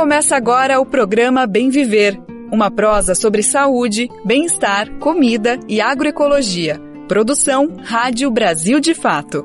Começa agora o programa Bem Viver, uma prosa sobre saúde, bem-estar, comida e agroecologia. Produção Rádio Brasil de Fato.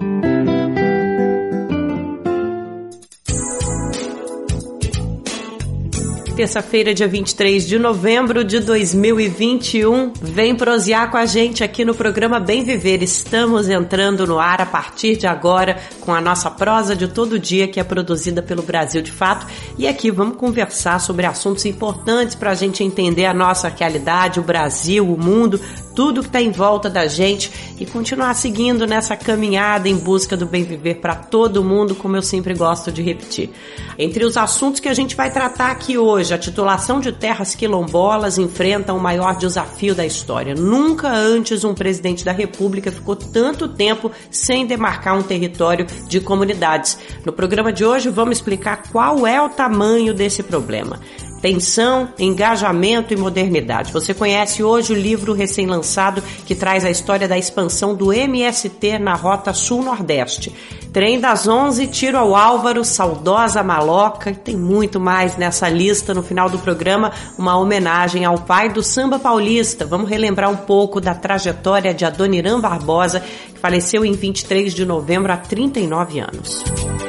Terça-feira, dia 23 de novembro de 2021. Vem prosear com a gente aqui no programa Bem Viver. Estamos entrando no ar a partir de agora com a nossa prosa de todo dia, que é produzida pelo Brasil de Fato. E aqui vamos conversar sobre assuntos importantes para a gente entender a nossa realidade, o Brasil, o mundo, tudo que está em volta da gente e continuar seguindo nessa caminhada em busca do bem viver para todo mundo, como eu sempre gosto de repetir. Entre os assuntos que a gente vai tratar aqui hoje, a titulação de terras quilombolas enfrenta o maior desafio da história. Nunca antes um presidente da República ficou tanto tempo sem demarcar um território de comunidades. No programa de hoje vamos explicar qual é o tamanho desse problema. Tensão, engajamento e modernidade. Você conhece hoje o livro recém-lançado que traz a história da expansão do MST na Rota Sul-Nordeste. Trem das 11, Tiro ao Álvaro, Saudosa Maloca, e tem muito mais nessa lista. No final do programa, uma homenagem ao pai do samba paulista. Vamos relembrar um pouco da trajetória de Adoniran Barbosa, que faleceu em 23 de novembro há 39 anos.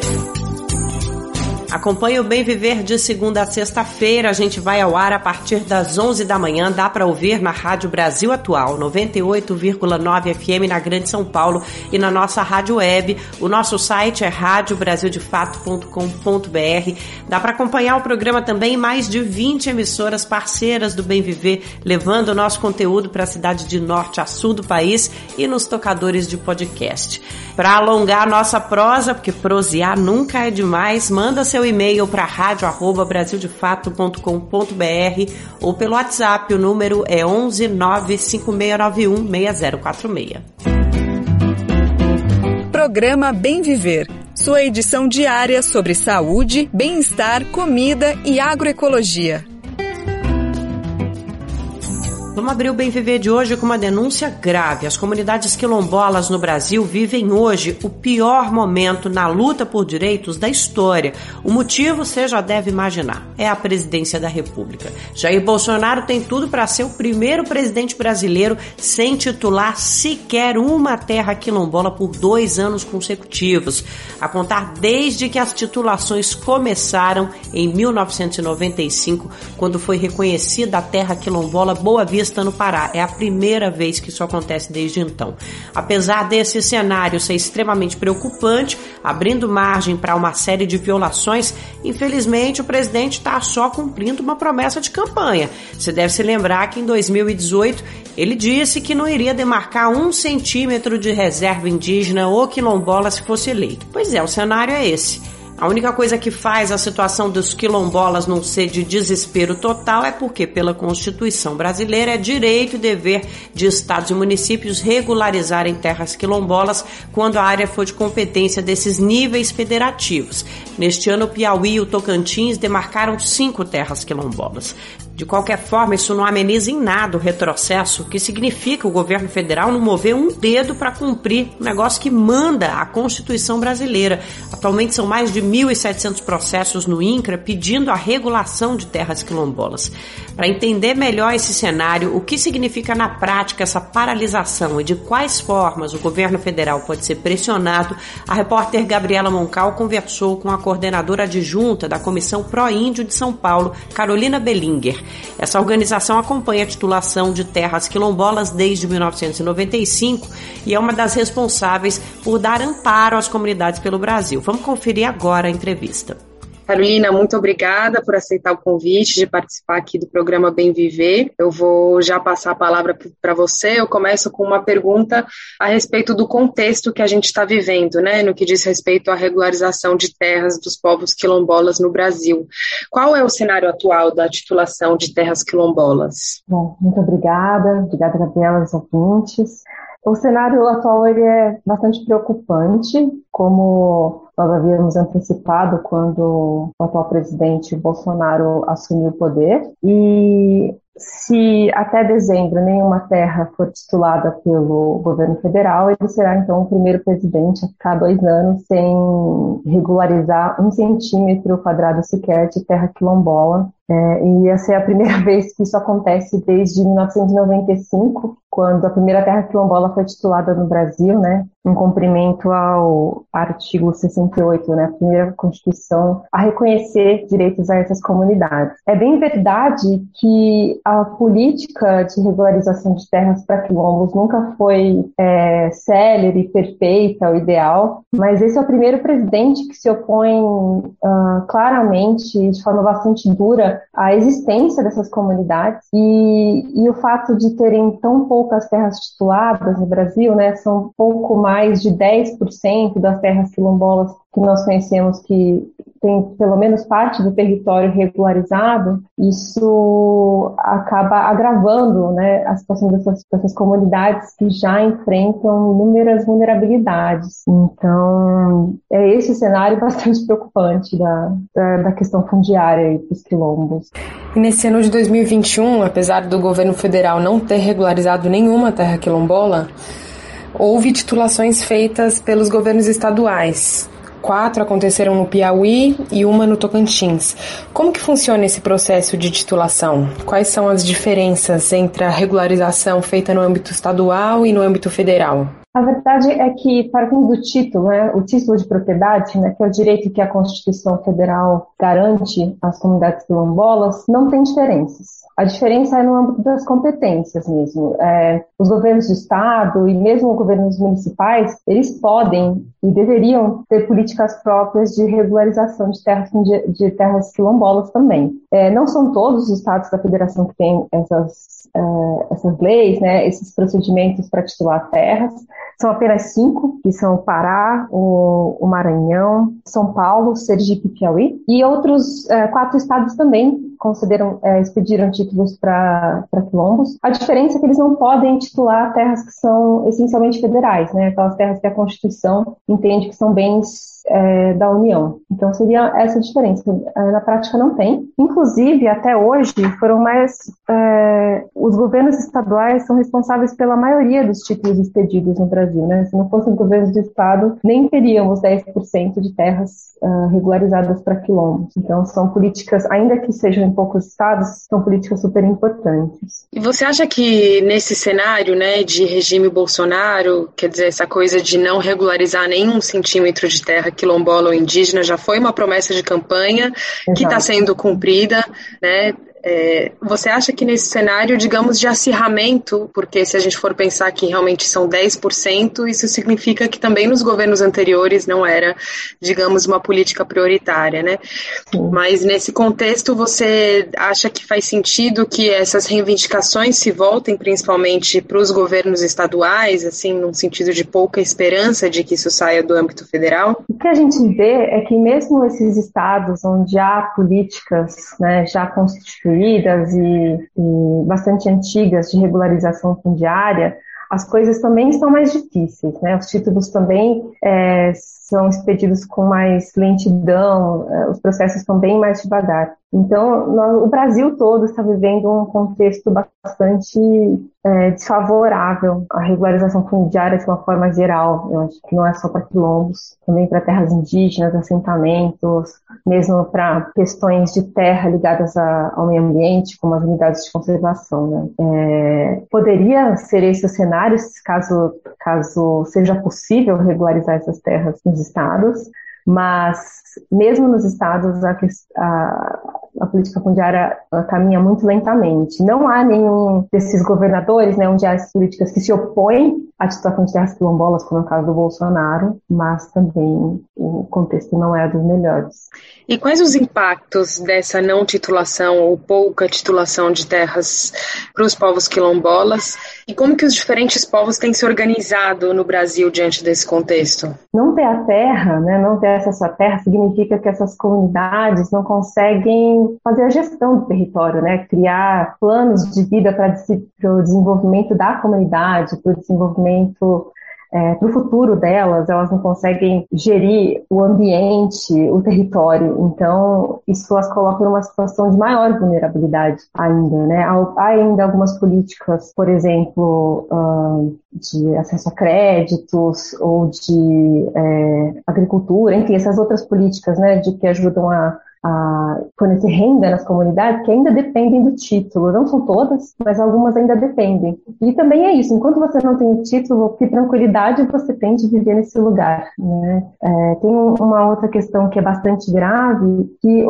Acompanhe o Bem Viver de segunda a sexta-feira. A gente vai ao ar a partir das 11 da manhã. Dá para ouvir na Rádio Brasil Atual, 98,9 FM na Grande São Paulo e na nossa rádio web. O nosso site é radiobrasildefato.com.br. Dá para acompanhar o programa também em mais de 20 emissoras parceiras do Bem Viver, levando o nosso conteúdo para a cidade de norte a sul do país e nos tocadores de podcast. Para alongar a nossa prosa, porque prosear nunca é demais, manda seu e-mail para radio@brasildefato.com.br ou pelo WhatsApp, o número é 11 95691 6046. Programa Bem Viver, sua edição diária sobre saúde, bem-estar, comida e agroecologia. Vamos abrir o Bem Viver de hoje com uma denúncia grave. As comunidades quilombolas no Brasil vivem hoje o pior momento na luta por direitos da história. O motivo você já deve imaginar, é a presidência da República. Jair Bolsonaro tem tudo para ser o primeiro presidente brasileiro sem titular sequer uma terra quilombola por 2 anos consecutivos, a contar desde que as titulações começaram em 1995, quando foi reconhecida a terra quilombola Boa Vista no Pará. É a primeira vez que isso acontece desde então. Apesar desse cenário ser extremamente preocupante, abrindo margem para uma série de violações, infelizmente o presidente está só cumprindo uma promessa de campanha. Você deve se lembrar que em 2018 ele disse que não iria demarcar 1 centímetro de reserva indígena ou quilombola se fosse eleito. Pois é, o cenário é esse. A única coisa que faz a situação dos quilombolas não ser de desespero total é porque, pela Constituição brasileira, é direito e dever de estados e municípios regularizarem terras quilombolas quando a área for de competência desses níveis federativos. Neste ano, o Piauí e o Tocantins demarcaram 5 terras quilombolas. De qualquer forma, isso não ameniza em nada o retrocesso, que significa o governo federal não mover um dedo para cumprir um negócio que manda a Constituição brasileira. Atualmente são mais de 1.700 processos no INCRA pedindo a regulação de terras quilombolas. Para entender melhor esse cenário, o que significa na prática essa paralisação e de quais formas o governo federal pode ser pressionado, a repórter Gabriela Moncal conversou com a coordenadora adjunta da Comissão Pró-Índio de São Paulo, Carolina Bellinger. Essa organização acompanha a titulação de terras quilombolas desde 1995 e é uma das responsáveis por dar amparo às comunidades pelo Brasil. Vamos conferir agora a entrevista. Carolina, muito obrigada por aceitar o convite de participar aqui do programa Bem Viver. Eu vou já passar a palavra para você. Eu começo com uma pergunta a respeito do contexto que a gente está vivendo, né, no que diz respeito à regularização de terras dos povos quilombolas no Brasil. Qual é o cenário atual da titulação de terras quilombolas? Bom, muito obrigada, Gabriela, aos ouvintes. O cenário atual ele é bastante preocupante, como nós havíamos antecipado quando o atual presidente Bolsonaro assumiu o poder, e Se até dezembro nenhuma terra for titulada pelo governo federal, ele será então o primeiro presidente a ficar 2 anos sem regularizar 1 centímetro quadrado sequer de terra quilombola. E essa é a primeira vez que isso acontece desde 1995, quando a primeira terra quilombola foi titulada no Brasil, né, em cumprimento ao artigo 68, né, a primeira Constituição a reconhecer direitos a essas comunidades. É bem verdade que a política de regularização de terras para quilombos nunca foi célere, perfeita, o ideal, mas esse é o primeiro presidente que se opõe claramente, de forma bastante dura, à existência dessas comunidades e o fato de terem tão poucas terras tituladas no Brasil, né, são pouco mais de 10% das terras quilombolas que nós conhecemos que tem pelo menos parte do território regularizado, isso acaba agravando, né, a situação dessas comunidades que já enfrentam inúmeras vulnerabilidades. Então, é esse cenário bastante preocupante da questão fundiária dos quilombos. E nesse ano de 2021, apesar do governo federal não ter regularizado nenhuma terra quilombola, houve titulações feitas pelos governos estaduais. 4 aconteceram no Piauí e 1 no Tocantins. Como que funciona esse processo de titulação? Quais são as diferenças entre a regularização feita no âmbito estadual e no âmbito federal? A verdade é que, partindo do título, né, o título de propriedade, né, que é o direito que a Constituição Federal garante às comunidades quilombolas, não tem diferenças. A diferença é no âmbito das competências mesmo. Os governos do Estado e mesmo os governos municipais, eles podem e deveriam ter políticas próprias de regularização de terras quilombolas também. Não são todos os estados da federação que têm essas leis, né, esses procedimentos para titular terras. São apenas 5, que são o Pará, o Maranhão, São Paulo, Sergipe e Piauí. E outros 4 estados também expediram títulos para quilombos. A diferença é que eles não podem titular terras que são essencialmente federais, né? Aquelas terras que a Constituição entende que são bens da União. Então seria essa a diferença. Na prática não tem. Inclusive, até hoje, os governos estaduais são responsáveis pela maioria dos títulos expedidos no Brasil, né? Se não fossem governos do Estado, nem teríamos 10% de terras regularizadas para quilombos. Então são políticas, ainda que sejam em poucos estados, são políticas super importantes. E você acha que nesse cenário, né, de regime Bolsonaro, quer dizer, essa coisa de não regularizar nenhum centímetro de terra quilombola ou indígena já foi uma promessa de campanha que está sendo cumprida, né? Você acha que nesse cenário, digamos, de acirramento, porque se a gente for pensar que realmente são 10%, isso significa que também nos governos anteriores não era, digamos, uma política prioritária, né? Sim. Mas nesse contexto, você acha que faz sentido que essas reivindicações se voltem principalmente para os governos estaduais, assim, num sentido de pouca esperança de que isso saia do âmbito federal? O que a gente vê é que mesmo esses estados onde há políticas, né, já constituídas e bastante antigas de regularização fundiária, as coisas também são mais difíceis, né? Os títulos também são expedidos com mais lentidão, os processos são bem mais devagar. Então, o Brasil todo está vivendo um contexto bastante desfavorável à regularização fundiária de uma forma geral. Eu acho que não é só para quilombos, também para terras indígenas, assentamentos, mesmo para questões de terra ligadas ao meio ambiente, como as unidades de conservação, né? Poderia ser esse o cenário, caso seja possível regularizar essas terras nos estados, mas mesmo nos estados a política fundiária caminha muito lentamente. Não há nenhum desses governadores, né, onde há as políticas que se opõem à titulação de terras quilombolas, como é o caso do Bolsonaro, mas também o contexto não é dos melhores. E quais os impactos dessa não titulação ou pouca titulação de terras para os povos quilombolas? E como que os diferentes povos têm se organizado no Brasil diante desse contexto? Não ter a terra, né, não ter acesso à terra significa que essas comunidades não conseguem fazer a gestão do território, né, criar planos de vida para o desenvolvimento da comunidade, para o desenvolvimento para o futuro delas, elas não conseguem gerir o ambiente, o território. Então, isso as coloca numa situação de maior vulnerabilidade ainda, né? Há ainda algumas políticas, por exemplo, de acesso a créditos ou de agricultura, enfim, essas outras políticas, né, de que ajudam a fornecer renda nas comunidades, que ainda dependem do título. Não são todas, mas algumas ainda dependem. E também é isso, enquanto você não tem o título, que tranquilidade você tem de viver nesse lugar, né? Tem uma outra questão que é bastante grave, que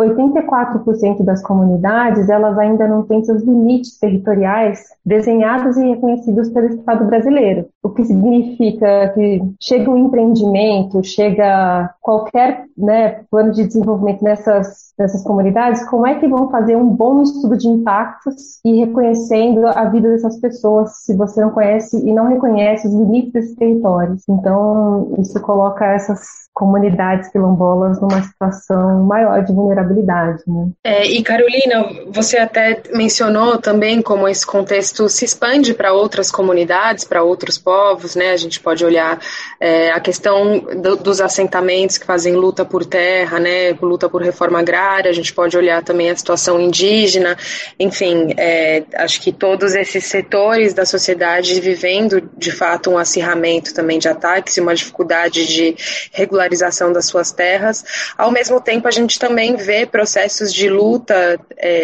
84% das comunidades, elas ainda não têm seus limites territoriais desenhados e reconhecidos pelo Estado brasileiro. O que significa que chega um empreendimento, chega qualquer, né, plano de desenvolvimento nessas comunidades, como é que vão fazer um bom estudo de impactos e reconhecendo a vida dessas pessoas, se você não conhece e não reconhece os limites desses territórios. Então, isso coloca essas comunidades quilombolas numa situação maior de vulnerabilidade, né? E Carolina, você até mencionou também como esse contexto se expande para outras comunidades, para outros povos, né? A gente pode olhar a questão dos assentamentos que fazem luta por terra, né? Luta por reforma agrária, a gente pode olhar também a situação indígena, enfim, acho que todos esses setores da sociedade vivendo de fato um acirramento também de ataques e uma dificuldade de regularização das suas terras. Ao mesmo tempo, a gente também vê processos de luta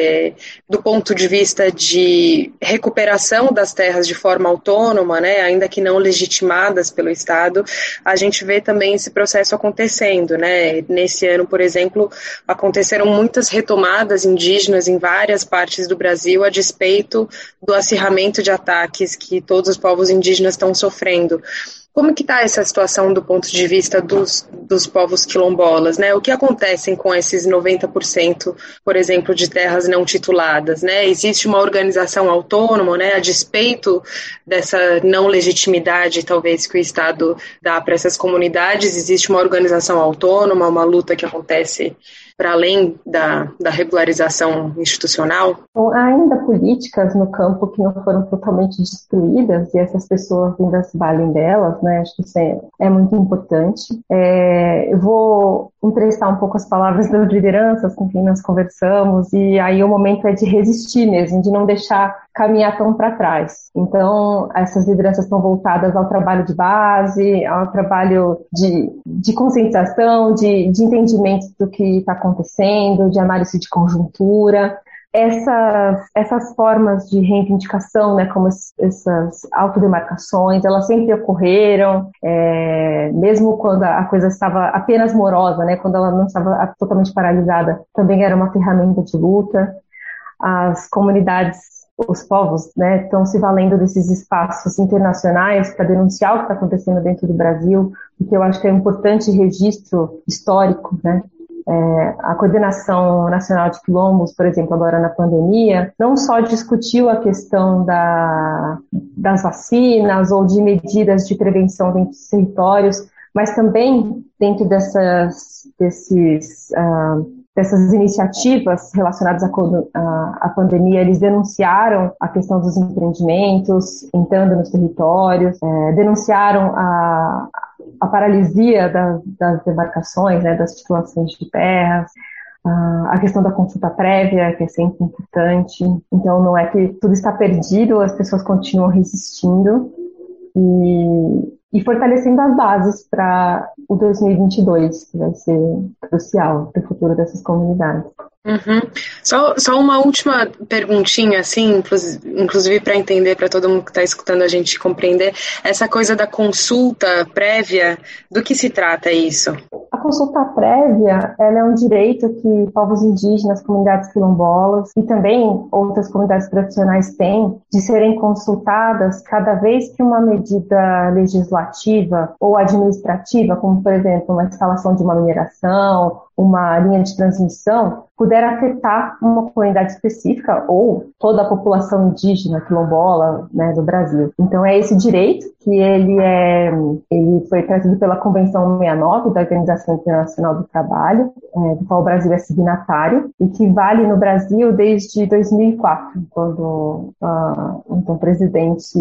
do ponto de vista de recuperação das terras de forma autônoma, né, ainda que não legitimadas pelo Estado. A gente vê também esse processo acontecendo, né? Nesse ano, por exemplo, aconteceram muitas retomadas indígenas em várias partes do Brasil a despeito do acirramento de ataques que todos os povos indígenas estão sofrendo. Como que está essa situação do ponto de vista dos povos quilombolas, né? O que acontece com esses 90%, por exemplo, de terras não tituladas, né? Existe uma organização autônoma, né? A despeito dessa não legitimidade, talvez, que o Estado dá para essas comunidades, existe uma organização autônoma, uma luta que acontece para além da regularização institucional? Então, há ainda políticas no campo que não foram totalmente destruídas e essas pessoas ainda se valem delas, né? Acho que isso é muito importante. Eu vou emprestar um pouco as palavras das lideranças com quem nós conversamos, e aí o momento é de resistir mesmo, de não deixar caminhar tão para trás. Então, essas lideranças estão voltadas ao trabalho de base, ao trabalho de conscientização, de entendimento do que está acontecendo, de análise de conjuntura. Essas formas de reivindicação, né, como essas autodemarcações, elas sempre ocorreram, mesmo quando a coisa estava apenas morosa, né, quando ela não estava totalmente paralisada, também era uma ferramenta de luta. As comunidades, os povos, né, estão se valendo desses espaços internacionais para denunciar o que está acontecendo dentro do Brasil, porque eu acho que é um importante registro histórico, né. A Coordenação Nacional de Quilombos, por exemplo, agora na pandemia, não só discutiu a questão das vacinas ou de medidas de prevenção dentro dos territórios, mas também dentro dessas iniciativas relacionadas à pandemia, eles denunciaram a questão dos empreendimentos entrando nos territórios, denunciaram a paralisia das demarcações, né, das titulações de terras, a questão da consulta prévia, que é sempre importante. Então, não é que tudo está perdido, as pessoas continuam resistindo e fortalecendo as bases para o 2022, que vai ser crucial para o futuro dessas comunidades. Uhum. Só uma última perguntinha, assim, inclusive para entender, para todo mundo que está escutando a gente compreender, essa coisa da consulta prévia, do que se trata isso? A consulta prévia, ela é um direito que povos indígenas, comunidades quilombolas e também outras comunidades tradicionais têm de serem consultadas cada vez que uma medida legislativa ou administrativa, como por exemplo uma instalação de uma mineração, uma linha de transmissão, puder afetar uma comunidade específica ou toda a população indígena quilombola, né, do Brasil. Então é esse direito que ele foi trazido pela Convenção 69 da Organização Internacional do Trabalho, do qual o Brasil é signatário, e que vale no Brasil desde 2004, quando então, o presidente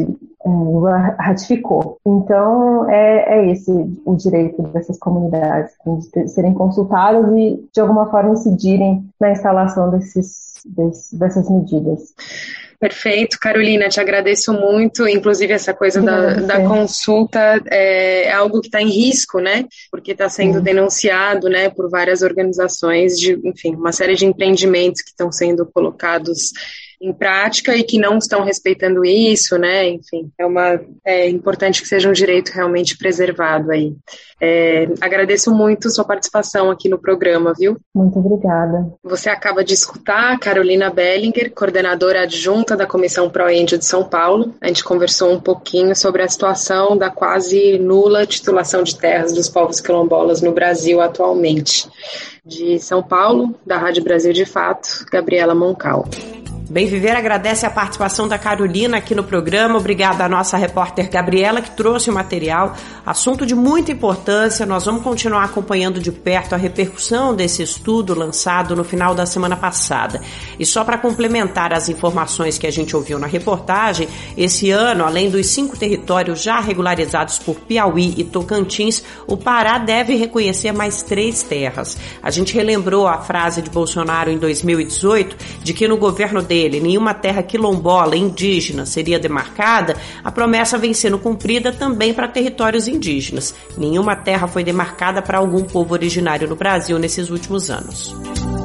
ratificou. Então, é esse o direito dessas comunidades, de serem consultadas e, de alguma forma, incidirem na instalação dessas medidas. Perfeito, Carolina, te agradeço muito. Inclusive, essa coisa da consulta é algo que está em risco, né? Porque está sendo denunciado, né, por várias organizações, enfim, uma série de empreendimentos que estão sendo colocados em prática e que não estão respeitando isso, né? Enfim, é importante que seja um direito realmente preservado aí. Agradeço muito sua participação aqui no programa, viu? Muito obrigada. Você acaba de escutar a Carolina Bellinger, coordenadora adjunta da Comissão Proíndio de São Paulo. A gente conversou um pouquinho sobre a situação da quase nula titulação de terras dos povos quilombolas no Brasil atualmente. De São Paulo, da Rádio Brasil de Fato, Gabriela Moncal. Bem Viver agradece a participação da Carolina aqui no programa. Obrigada à nossa repórter Gabriela, que trouxe o material. Assunto de muita importância. Nós vamos continuar acompanhando de perto a repercussão desse estudo lançado no final da semana passada. E só para complementar as informações que a gente ouviu na reportagem, esse ano, além dos 5 territórios já regularizados por Piauí e Tocantins, o Pará deve reconhecer mais 3 terras. A gente relembrou a frase de Bolsonaro em 2018 de que no governo dele nenhuma terra quilombola indígena seria demarcada. A promessa vem sendo cumprida também para territórios indígenas. Nenhuma terra foi demarcada para algum povo originário no Brasil nesses últimos anos.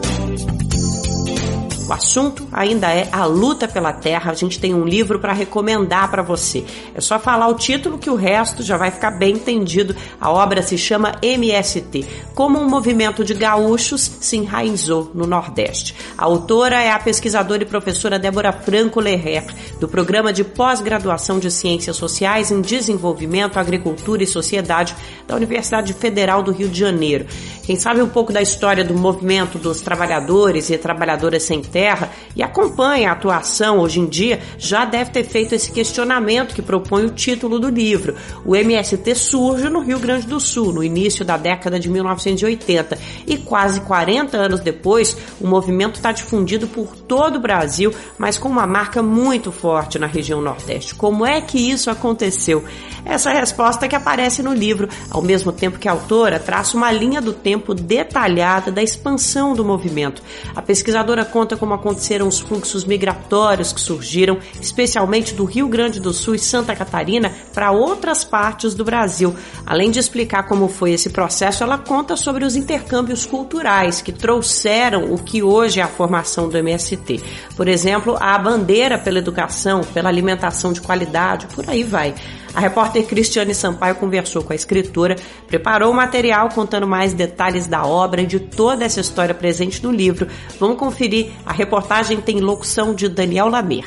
O assunto ainda é a luta pela terra. A gente tem um livro para recomendar para você. É só falar o título que o resto já vai ficar bem entendido. A obra se chama MST, como um movimento de gaúchos se enraizou no Nordeste. A autora é a pesquisadora e professora Débora Franco Lerrer, do Programa de Pós-Graduação de Ciências Sociais em Desenvolvimento, Agricultura e Sociedade da Universidade Federal do Rio de Janeiro. Quem sabe um pouco da história do movimento dos trabalhadores e trabalhadoras sem terra e acompanha a atuação hoje em dia, já deve ter feito esse questionamento que propõe o título do livro. O MST surge no Rio Grande do Sul, no início da década de 1980, e quase 40 anos depois, o movimento está difundido por todo o Brasil, mas com uma marca muito forte na região Nordeste. Como é que isso aconteceu? Essa é a resposta que aparece no livro, ao mesmo tempo que a autora traça uma linha do tempo detalhada da expansão do movimento. A pesquisadora conta como aconteceram os fluxos migratórios que surgiram, especialmente do Rio Grande do Sul e Santa Catarina, para outras partes do Brasil. Além de explicar como foi esse processo, ela conta sobre os intercâmbios culturais que trouxeram o que hoje é a formação do MST. Por exemplo, a bandeira pela educação, pela alimentação de qualidade, por aí vai. A repórter Cristiane Sampaio conversou com a escritora, preparou o material contando mais detalhes da obra e de toda essa história presente no livro. Vamos conferir. A reportagem tem locução de Daniel Lamer.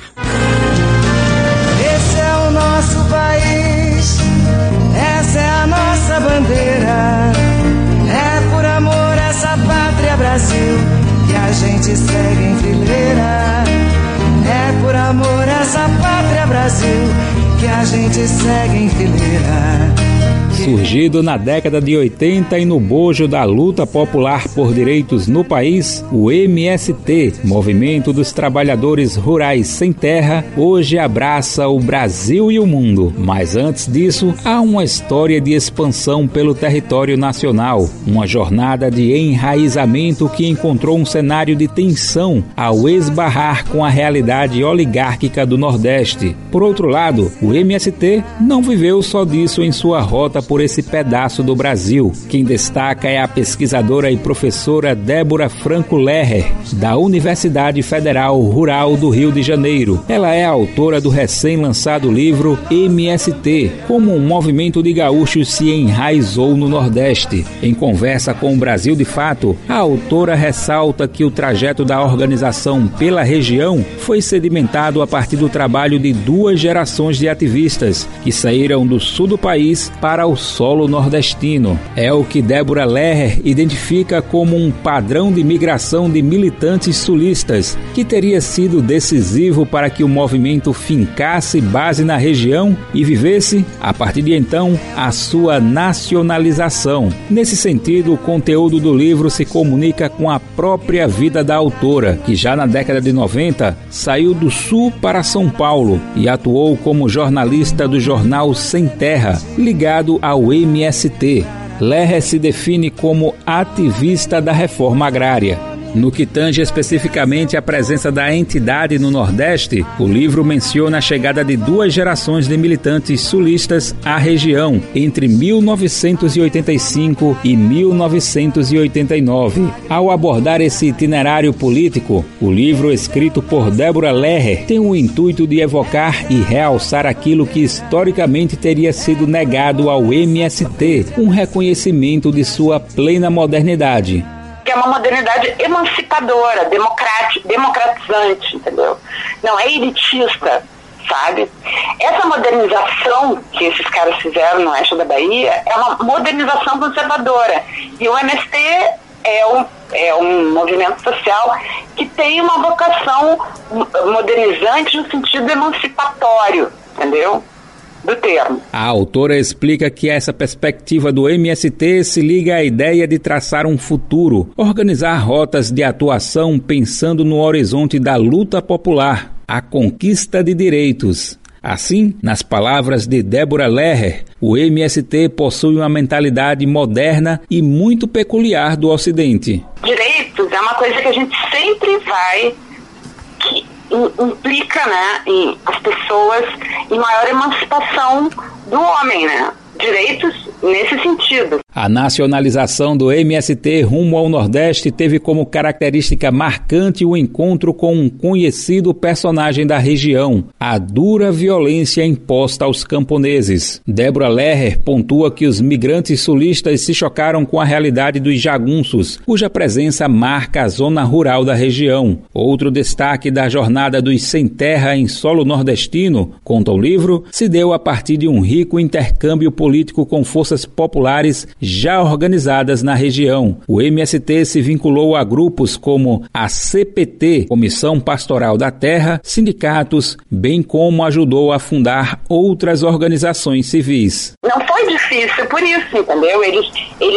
Esse é o nosso país, essa é a nossa bandeira. É por amor a essa pátria Brasil que a gente segue em fileira. É por amor a essa pátria Brasil que a gente segue em fileira. Surgido na década de 80 e no bojo da luta popular por direitos no país, o MST, Movimento dos Trabalhadores Rurais Sem Terra, hoje abraça o Brasil e o mundo. Mas antes disso, há uma história de expansão pelo território nacional, uma jornada de enraizamento que encontrou um cenário de tensão ao esbarrar com a realidade oligárquica do Nordeste. Por outro lado, o MST não viveu só disso em sua rota por esse pedaço do Brasil. Quem destaca é a pesquisadora e professora Débora Franco Lerrer, da Universidade Federal Rural do Rio de Janeiro. Ela é a autora do recém-lançado livro MST, como um movimento de gaúchos se enraizou no Nordeste. Em conversa com o Brasil de Fato, a autora ressalta que o trajeto da organização pela região foi sedimentado a partir do trabalho de 2 gerações de ativistas que saíram do sul do país para o ao solo nordestino. É o que Débora Lerrer identifica como um padrão de migração de militantes sulistas, que teria sido decisivo para que o movimento fincasse base na região e vivesse, a partir de então, a sua nacionalização. Nesse sentido, o conteúdo do livro se comunica com a própria vida da autora, que já na década de 90 saiu do Sul para São Paulo e atuou como jornalista do jornal Sem Terra, ligado ao MST. Lerrer se define como ativista da reforma agrária. No que tange especificamente a presença da entidade no Nordeste, o livro menciona a chegada de 2 gerações de militantes sulistas à região entre 1985 e 1989. Ao abordar esse itinerário político, o livro escrito por Débora Lerrer tem o intuito de evocar e realçar aquilo que historicamente teria sido negado ao MST, um reconhecimento de sua plena modernidade. Que é uma modernidade emancipadora, democratizante, entendeu? Não é elitista, sabe? Essa modernização que esses caras fizeram no oeste da Bahia é uma modernização conservadora. E o MST é um movimento social que tem uma vocação modernizante no sentido emancipatório, entendeu? Do termo. A autora explica que essa perspectiva do MST se liga à ideia de traçar um futuro, organizar rotas de atuação pensando no horizonte da luta popular, a conquista de direitos. Assim, nas palavras de Débora Lerrer, o MST possui uma mentalidade moderna e muito peculiar do Ocidente. Direitos é uma coisa que a gente sempre vai... que implica, né, em as pessoas em maior emancipação do homem, né? Direitos nesse sentido. A nacionalização do MST rumo ao Nordeste teve como característica marcante o encontro com um conhecido personagem da região, a dura violência imposta aos camponeses. Débora Lerrer pontua que os migrantes sulistas se chocaram com a realidade dos jagunços, cuja presença marca a zona rural da região. Outro destaque da jornada dos Sem Terra em solo nordestino, conta o livro, se deu a partir de um rico intercâmbio político com forças populares já organizadas na região. O MST se vinculou a grupos como a CPT, Comissão Pastoral da Terra, sindicatos, bem como ajudou a fundar outras organizações civis. Não foi difícil por isso, entendeu? Eles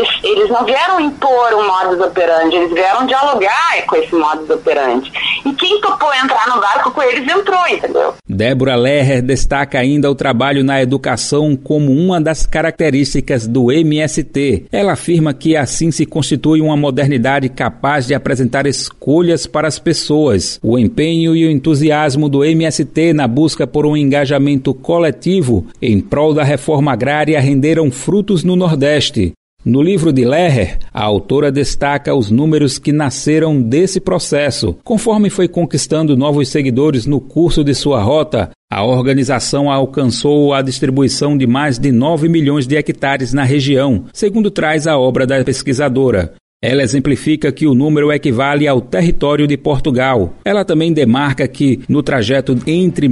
não vieram impor um modus operandi, eles vieram dialogar com esse modus operandi. E quem topou entrar no barco com eles entrou, entendeu? Débora Lerrer destaca ainda o trabalho na educação como uma das características do MST. Ela afirma que assim se constitui uma modernidade capaz de apresentar escolhas para as pessoas. O empenho e o entusiasmo do MST na busca por um engajamento coletivo em prol da reforma agrária renderam frutos no Nordeste. No livro de Lerrer, a autora destaca os números que nasceram desse processo. Conforme foi conquistando novos seguidores no curso de sua rota, a organização alcançou a distribuição de mais de 9 milhões de hectares na região, segundo traz a obra da pesquisadora. Ela exemplifica que o número equivale ao território de Portugal. Ela também demarca que, no trajeto entre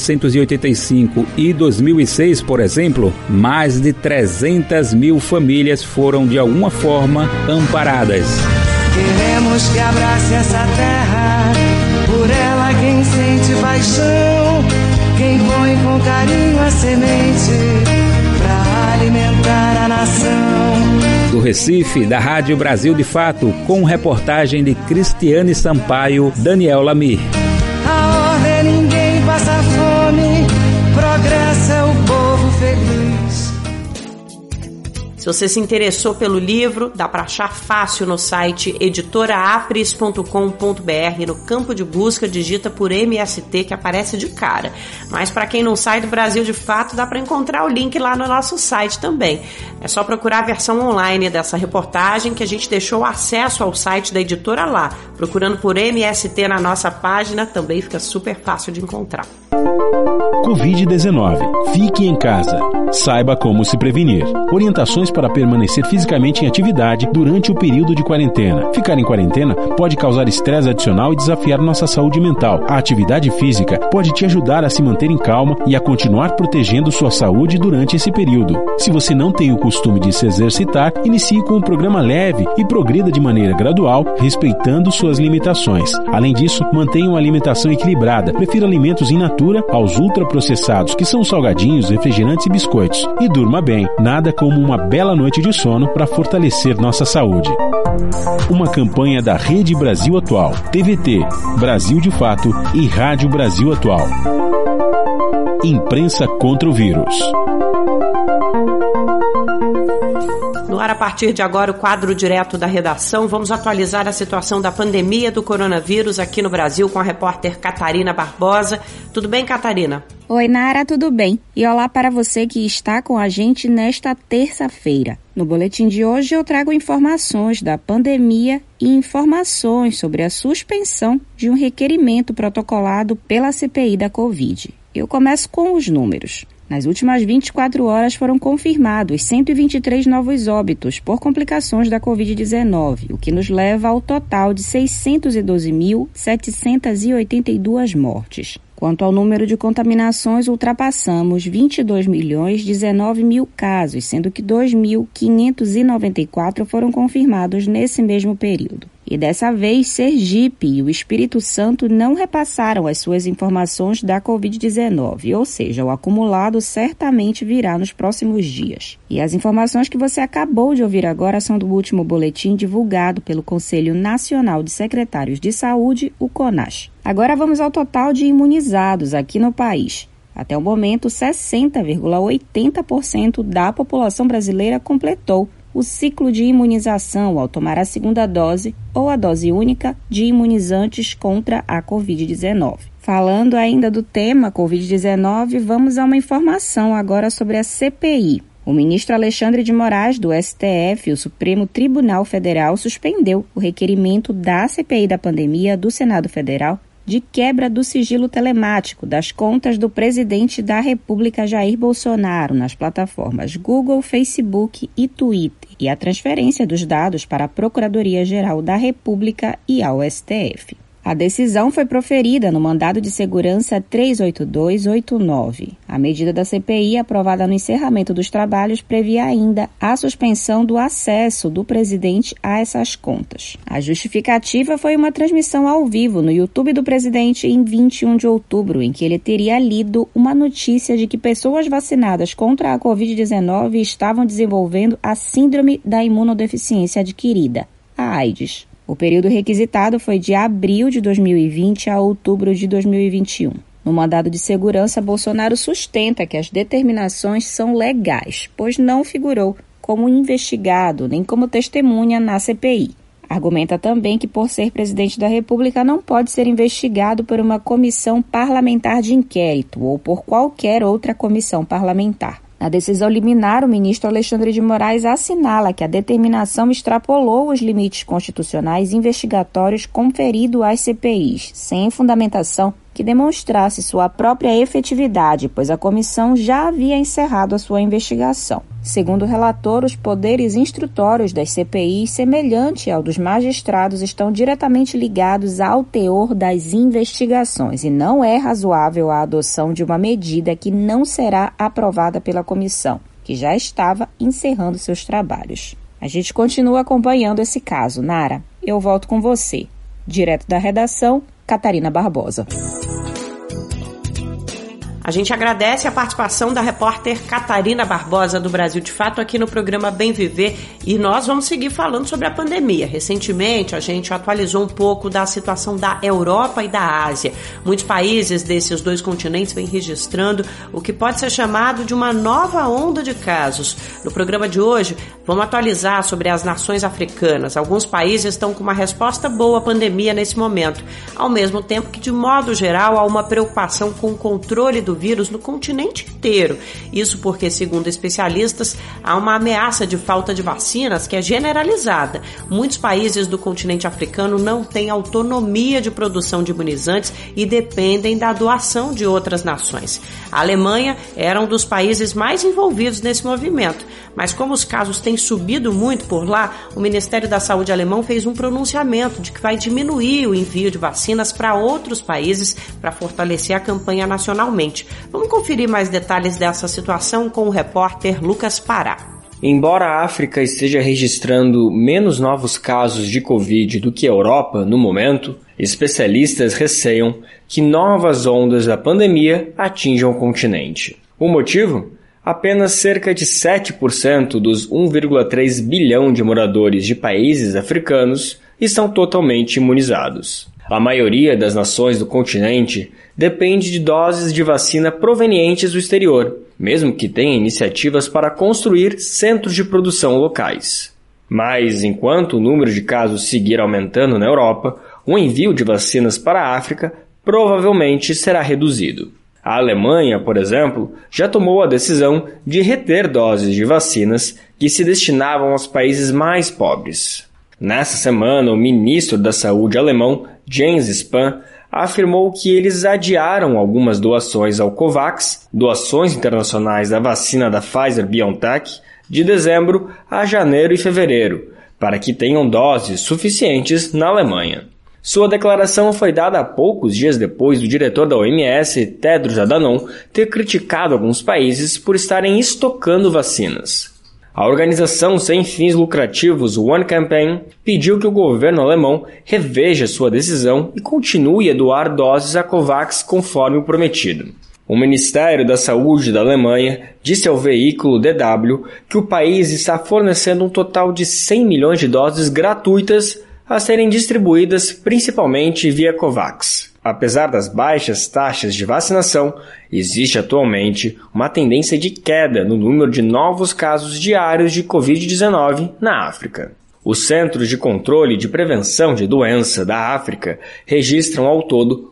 1985 e 2006, por exemplo, mais de 300 mil famílias foram, de alguma forma, amparadas. Queremos que abrace essa terra, por ela quem sente paixão, quem põe com carinho a semente pra alimentar a nação. Do Recife, da Rádio Brasil de Fato, com reportagem de Cristiane Sampaio, Daniel Lamir. A ordem é ninguém passa fome, progresso é o povo feliz. Se você se interessou pelo livro, dá para achar fácil no site editoraapris.com.br. No campo de busca, digita por MST que aparece de cara. Mas para quem não sai do Brasil de Fato, dá para encontrar o link lá no nosso site também. É só procurar a versão online dessa reportagem que a gente deixou acesso ao site da editora lá. Procurando por MST na nossa página, também fica super fácil de encontrar. Covid-19. Fique em casa. Saiba como se prevenir. Orientações para permanecer fisicamente em atividade durante o período de quarentena. Ficar em quarentena pode causar estresse adicional e desafiar nossa saúde mental. A atividade física pode te ajudar a se manter em calma e a continuar protegendo sua saúde durante esse período. Se você não tem o costume de se exercitar, inicie com um programa leve e progrida de maneira gradual, respeitando suas limitações. Além disso, mantenha uma alimentação equilibrada. Prefira alimentos in natura aos ultraprocessados, que são salgadinhos, refrigerantes e biscoitos. E durma bem. Nada como uma bela noite de sono para fortalecer nossa saúde. Uma campanha da Rede Brasil Atual, TVT, Brasil de Fato e Rádio Brasil Atual. Imprensa contra o vírus. No ar, a partir de agora, o quadro direto da redação. Vamos atualizar a situação da pandemia do coronavírus aqui no Brasil com a repórter Catarina Barbosa. Tudo bem, Catarina? Oi, Nara, tudo bem? E olá para você que está com a gente nesta terça-feira. No boletim de hoje eu trago informações da pandemia e informações sobre a suspensão de um requerimento protocolado pela CPI da Covid. Eu começo com os números. Nas últimas 24 horas foram confirmados 123 novos óbitos por complicações da Covid-19, o que nos leva ao total de 612.782 mortes. Quanto ao número de contaminações, ultrapassamos 22.019.000 casos, sendo que 2.594 foram confirmados nesse mesmo período. E dessa vez, Sergipe e o Espírito Santo não repassaram as suas informações da Covid-19, ou seja, o acumulado certamente virá nos próximos dias. E as informações que você acabou de ouvir agora são do último boletim divulgado pelo Conselho Nacional de Secretários de Saúde, o CONAS. Agora vamos ao total de imunizados aqui no país. Até o momento, 60,80% da população brasileira completou o ciclo de imunização ao tomar a segunda dose ou a dose única de imunizantes contra a Covid-19. Falando ainda do tema Covid-19, vamos a uma informação agora sobre a CPI. O ministro Alexandre de Moraes, do STF, o Supremo Tribunal Federal, suspendeu o requerimento da CPI da pandemia do Senado Federal de quebra do sigilo telemático das contas do presidente da República Jair Bolsonaro nas plataformas Google, Facebook e Twitter e a transferência dos dados para a Procuradoria-Geral da República e ao STF. A decisão foi proferida no Mandado de Segurança 38289. A medida da CPI, aprovada no encerramento dos trabalhos, previa ainda a suspensão do acesso do presidente a essas contas. A justificativa foi uma transmissão ao vivo no YouTube do presidente em 21 de outubro, em que ele teria lido uma notícia de que pessoas vacinadas contra a Covid-19 estavam desenvolvendo a síndrome da imunodeficiência adquirida, a AIDS. O período requisitado foi de abril de 2020 a outubro de 2021. No mandado de segurança, Bolsonaro sustenta que as determinações são legais, pois não figurou como investigado nem como testemunha na CPI. Argumenta também que, por ser presidente da República, não pode ser investigado por uma comissão parlamentar de inquérito ou por qualquer outra comissão parlamentar. Na decisão liminar, o ministro Alexandre de Moraes assinala que a determinação extrapolou os limites constitucionais investigatórios conferidos às CPIs, sem fundamentação que demonstrasse sua própria efetividade, pois a comissão já havia encerrado a sua investigação. Segundo o relator, os poderes instrutórios das CPIs, semelhante ao dos magistrados, estão diretamente ligados ao teor das investigações e não é razoável a adoção de uma medida que não será aprovada pela comissão, que já estava encerrando seus trabalhos. A gente continua acompanhando esse caso. Nara, eu volto com você. Direto da redação, Catarina Barbosa. A gente agradece a participação da repórter Catarina Barbosa do Brasil de Fato aqui no programa Bem Viver e nós vamos seguir falando sobre a pandemia. Recentemente a gente atualizou um pouco da situação da Europa e da Ásia. Muitos países desses dois continentes vêm registrando o que pode ser chamado de uma nova onda de casos. No programa de hoje vamos atualizar sobre as nações africanas. Alguns países estão com uma resposta boa à pandemia nesse momento, ao mesmo tempo que de modo geral há uma preocupação com o controle do vírus no continente inteiro. Isso porque, segundo especialistas, há uma ameaça de falta de vacinas que é generalizada. Muitos países do continente africano não têm autonomia de produção de imunizantes e dependem da doação de outras nações. A Alemanha era um dos países mais envolvidos nesse movimento, mas como os casos têm subido muito por lá, o Ministério da Saúde alemão fez um pronunciamento de que vai diminuir o envio de vacinas para outros países para fortalecer a campanha nacionalmente. Vamos conferir mais detalhes dessa situação com o repórter Lucas Pará. Embora a África esteja registrando menos novos casos de Covid do que a Europa no momento, especialistas receiam que novas ondas da pandemia atinjam o continente. O motivo? Apenas cerca de 7% dos 1,3 bilhão de moradores de países africanos estão totalmente imunizados. A maioria das nações do continente depende de doses de vacina provenientes do exterior, mesmo que tenha iniciativas para construir centros de produção locais. Mas, enquanto o número de casos seguir aumentando na Europa, o envio de vacinas para a África provavelmente será reduzido. A Alemanha, por exemplo, já tomou a decisão de reter doses de vacinas que se destinavam aos países mais pobres. Nessa semana, o ministro da Saúde alemão, Jens Spahn, afirmou que eles adiaram algumas doações ao COVAX, doações internacionais da vacina da Pfizer-BioNTech, de dezembro a janeiro e fevereiro, para que tenham doses suficientes na Alemanha. Sua declaração foi dada poucos dias depois do diretor da OMS, Tedros Adhanom, ter criticado alguns países por estarem estocando vacinas. A organização sem fins lucrativos One Campaign pediu que o governo alemão reveja sua decisão e continue a doar doses à COVAX conforme o prometido. O Ministério da Saúde da Alemanha disse ao veículo DW que o país está fornecendo um total de 100 milhões de doses gratuitas a serem distribuídas principalmente via COVAX. Apesar das baixas taxas de vacinação, existe atualmente uma tendência de queda no número de novos casos diários de Covid-19 na África. Os Centros de Controle e de Prevenção de Doença da África registram ao todo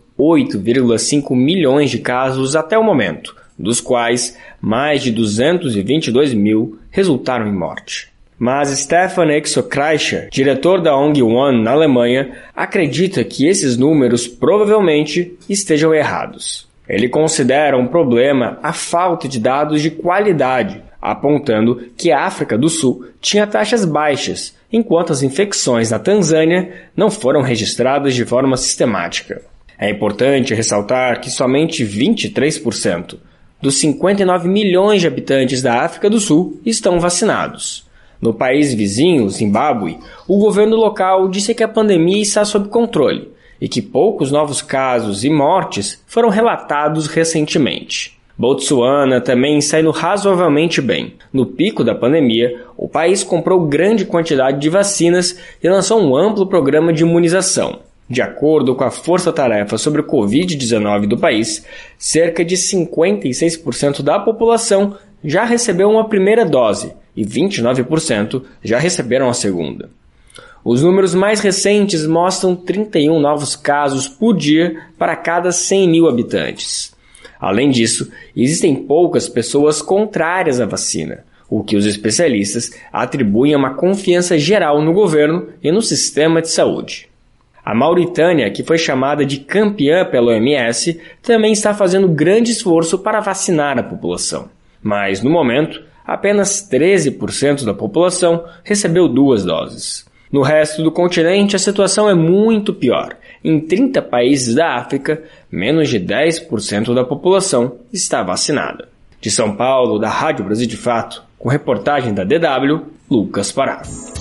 8,5 milhões de casos até o momento, dos quais mais de 222 mil resultaram em morte. Mas Stefan Exokreischer, diretor da ONG One na Alemanha, acredita que esses números provavelmente estejam errados. Ele considera um problema a falta de dados de qualidade, apontando que a África do Sul tinha taxas baixas, enquanto as infecções na Tanzânia não foram registradas de forma sistemática. É importante ressaltar que somente 23% dos 59 milhões de habitantes da África do Sul estão vacinados. No país vizinho, Zimbábue, o governo local disse que a pandemia está sob controle e que poucos novos casos e mortes foram relatados recentemente. Botsuana também está indo razoavelmente bem. No pico da pandemia, o país comprou grande quantidade de vacinas e lançou um amplo programa de imunização. De acordo com a Força-Tarefa sobre o Covid-19 do país, cerca de 56% da população já recebeu uma primeira dose e 29% já receberam a segunda. Os números mais recentes mostram 31 novos casos por dia para cada 100 mil habitantes. Além disso, existem poucas pessoas contrárias à vacina, o que os especialistas atribuem a uma confiança geral no governo e no sistema de saúde. A Mauritânia, que foi chamada de campeã pela OMS, também está fazendo grande esforço para vacinar a população. Mas, no momento, apenas 13% da população recebeu 2 doses. No resto do continente, a situação é muito pior. Em 30 países da África, menos de 10% da população está vacinada. De São Paulo, da Rádio Brasil de Fato, com reportagem da DW, Lucas Pará.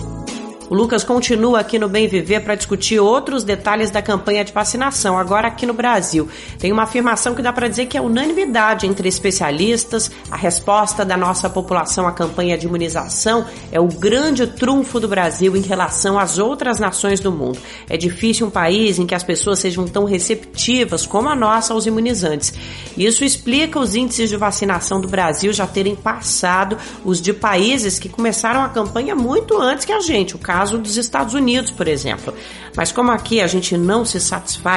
O Lucas continua aqui no Bem Viver para discutir outros detalhes da campanha de vacinação, agora aqui no Brasil. Tem uma afirmação que dá para dizer que é unanimidade entre especialistas. A resposta da nossa população à campanha de imunização é o grande trunfo do Brasil em relação às outras nações do mundo. É difícil um país em que as pessoas sejam tão receptivas como a nossa aos imunizantes. Isso explica os índices de vacinação do Brasil já terem passado os de países que começaram a campanha muito antes que a gente, o caso dos Estados Unidos, por exemplo. Mas como aqui a gente não se satisfaz